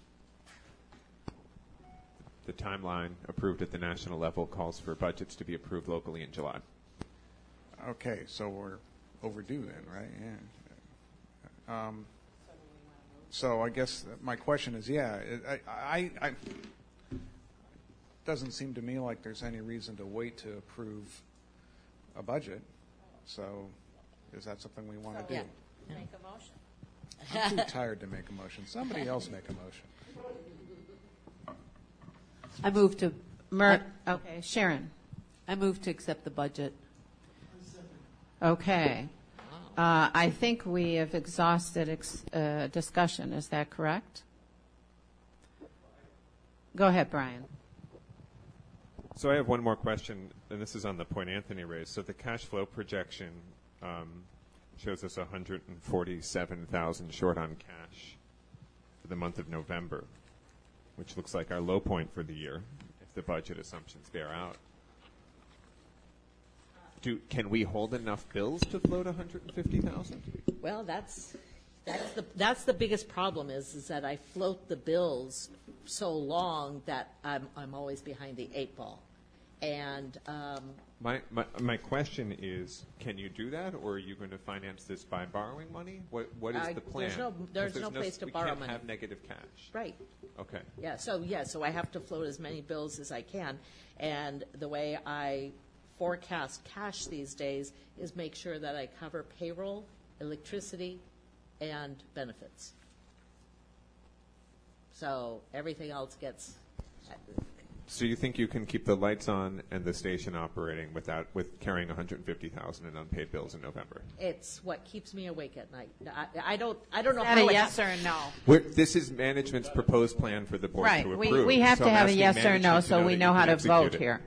The timeline approved at the national level calls for budgets to be approved locally in July. Okay, so we're overdue then, right? Yeah. So I guess my question is, yeah, it doesn't seem to me like there's any reason to wait to approve a budget. So is that something we want to do? Make a motion. I'm too tired to make a motion. Somebody else make a motion. I move to. Okay, Sharon. I move to accept the budget. Okay. I think we have exhausted discussion. Is that correct? Go ahead, Brian. So I have one more question, and this is on the point Anthony raised. So the cash flow projection shows us $147,000 short on cash for the month of November, which looks like our low point for the year if the budget assumptions bear out. Can we hold enough bills to float $150,000? Well, that's the biggest problem is that I float the bills so long that I'm always behind the 8 ball. And my question is, can you do that, or are you going to finance this by borrowing money? What is the plan? There's no place to borrow money. We can't have negative cash. Right. Okay. So I have to float as many bills as I can, and the way I forecast cash these days is make sure that I cover payroll, electricity, and benefits. So everything else gets. So you think you can keep the lights on and the station operating with carrying $150,000 in unpaid bills in November? It's what keeps me awake at night. I don't know is that how a yes or a no? This is management's proposed plan for the board to approve. Right. We have so to I'm have a asking yes or no management so we that know you how can to execute vote it. here.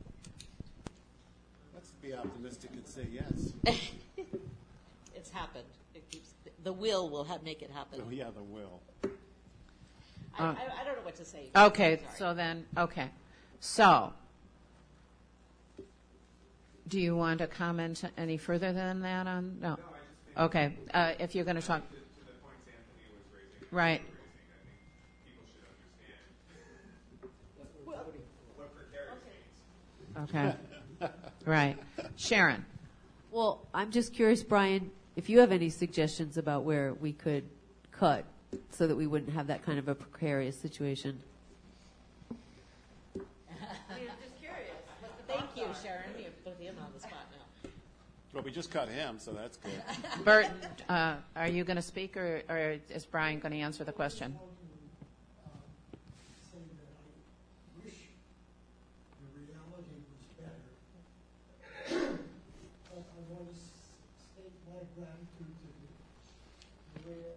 Let's be optimistic and say yes. It's happened. The will make it happen. Oh, yeah, the will. I don't know what to say. Okay, So, do you want to comment any further than that on? No. Okay, if you're going to talk. To the points Anthony was raising. Right. I think people should understand what precarious means. Okay. Right. Sharon. Well, I'm just curious, Brian, if you have any suggestions about where we could cut so that we wouldn't have that kind of a precarious situation. I'm just curious. Thank you, Sharon. You put him on the spot now. Well, we just cut him, so that's good. Burton, are you going to speak, or is Brian going to answer the question? Say that I wish the reality was better, but I want to state my gratitude to the way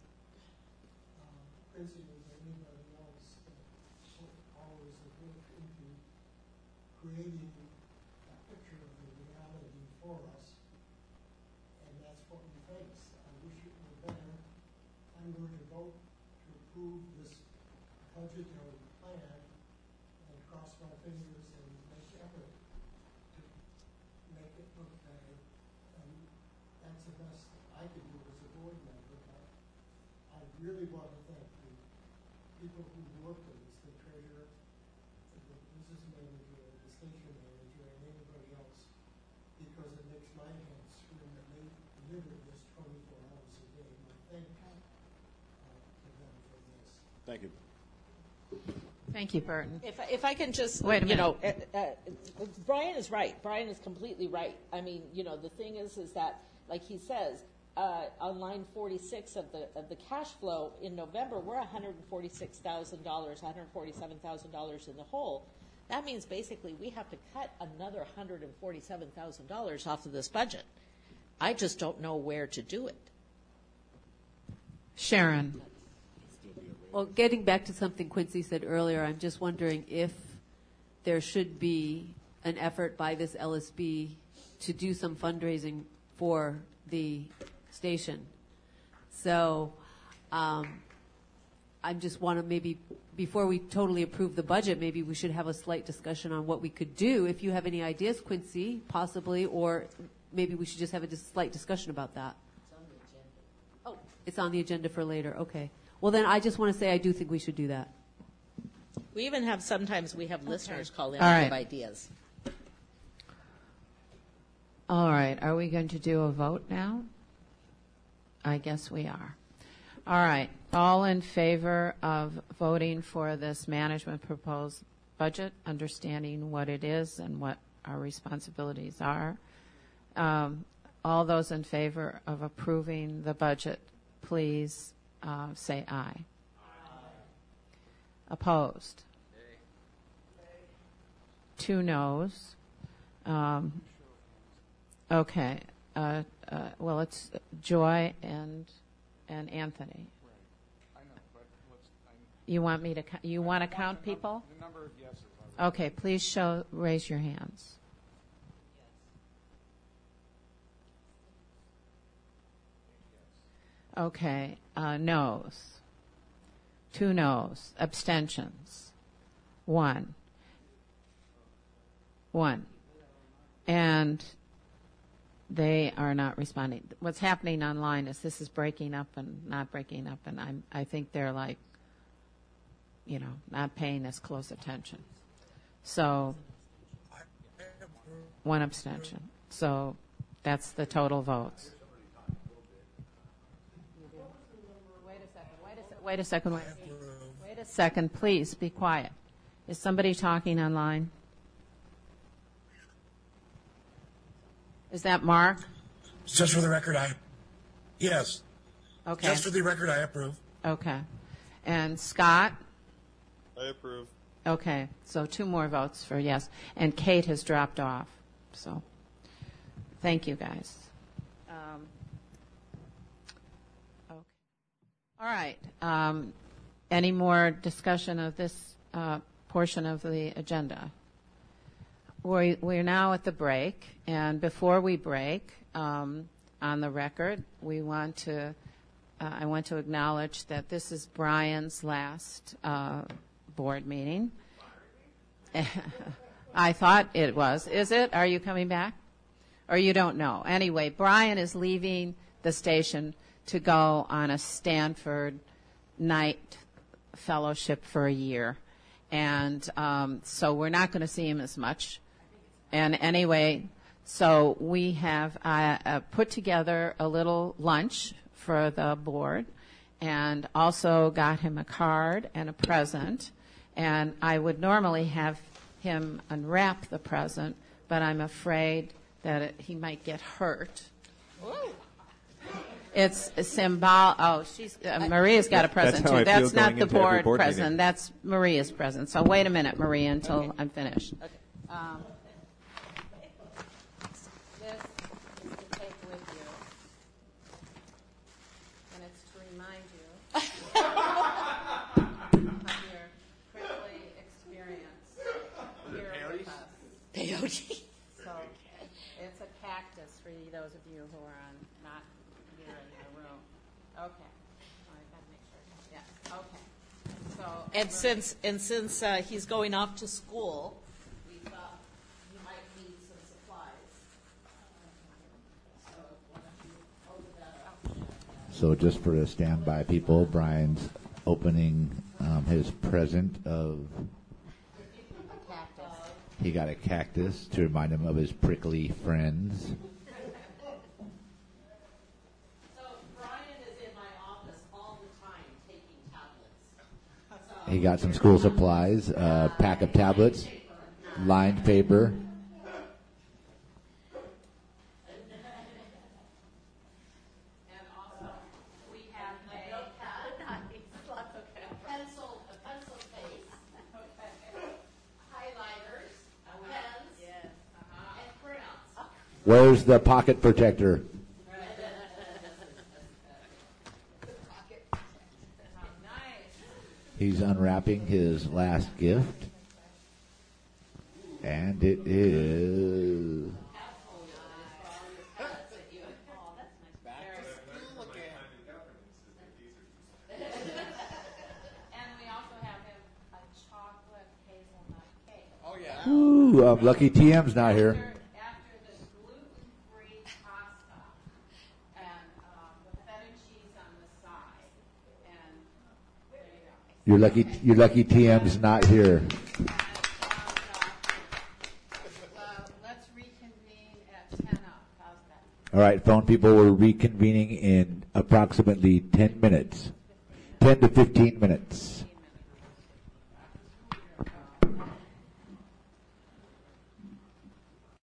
Quincy and anybody else that always have looked into creating a picture of the reality for us, and that's what we face. I wish it were better. I'm going to vote to approve this budgetary plan and cross my fingers and make effort to make it look better. And that's the best I can do as a board member. But I really want to thank the people who worked on this, the treasurer, the business manager, the station manager, and anybody else, because it makes my head swim that they delivered this 24 hours a day. My thank you to them for this. Thank you. Thank you, Burton. If I can just, Wait a minute. Brian is right. Brian is completely right. I mean, the thing is that, like he says, on line 46 of the cash flow in November, we're $146,000, $147,000 in the hole. That means basically we have to cut another $147,000 off of this budget. I just don't know where to do it. Sharon. Well, getting back to something Quincy said earlier, I'm just wondering if there should be an effort by this LSB to do some fundraising for the station. So I just want to maybe, before we totally approve the budget, maybe we should have a slight discussion on what we could do. If you have any ideas, Quincy, possibly, or maybe we should just have a slight discussion about that. Oh, it's on the agenda for later. Okay. Well, then I just want to say I do think we should do that. We even have, sometimes we have listeners call in All and right. give ideas. All right, are we going to do a vote now? I guess we are. All right, all in favor of voting for this management proposed budget, understanding what it is and what our responsibilities are? All those in favor of approving the budget, please say aye. Opposed? 2 noes. Okay. Well, it's Joy and Anthony. You want me to? You want to count people? The number of yeses. Okay. Please raise your hands. Okay. Noes. 2 noes. Abstentions. 1. And they are not responding. What's happening online is this is breaking up and not breaking up, and I think they're like, not paying as close attention. So 1 abstention. So that's the total votes. Wait a second, please be quiet. Is somebody talking online? Is that Mark? Just for the record, yes. Okay. Just for the record, I approve. Okay. And Scott? I approve. Okay. So 2 more votes for yes. And Kate has dropped off. So thank you, guys. Okay. All right. Any more discussion of this portion of the agenda? We're now at the break, and before we break, on the record, I want to acknowledge that this is Brian's last board meeting. I thought it was. Is it? Are you coming back? Or you don't know? Anyway, Brian is leaving the station to go on a Stanford night fellowship for a year. And so we're not going to see him as much. And anyway, so we have put together a little lunch for the board and also got him a card and a present. And I would normally have him unwrap the present, but I'm afraid that he might get hurt. It's a symbol. Oh, Maria's got a present too. That's not the board present. That's Maria's present. So wait a minute, Maria, until I'm finished. Okay. This is to take with you, and it's to remind you of your prickly experience here with us. Peyote. So it's a cactus for those of you who are not here in the room. Okay. I gotta make sure. Yes. Okay. So And since he's going off to school, we thought he might need some supplies. So why don't you open that up? So just for the standby people, Brian's opening his present of. He got a cactus to remind him of his prickly friends. So Brian is in my office all the time taking tablets. He got some school supplies, a pack of tablets, lined paper. And also, we have a pencil case, highlighters, pens, and crayons. Where's the pocket protector? He's unwrapping his last gift. And it is. Woo! Lucky TM's not here. After the gluten-free pasta and with feta cheese on the side, and there you go. Your lucky TM's not here. Let's reconvene at 10 up. How's that? All right, phone people, we're reconvening in approximately 10 minutes. 10 to 15 minutes.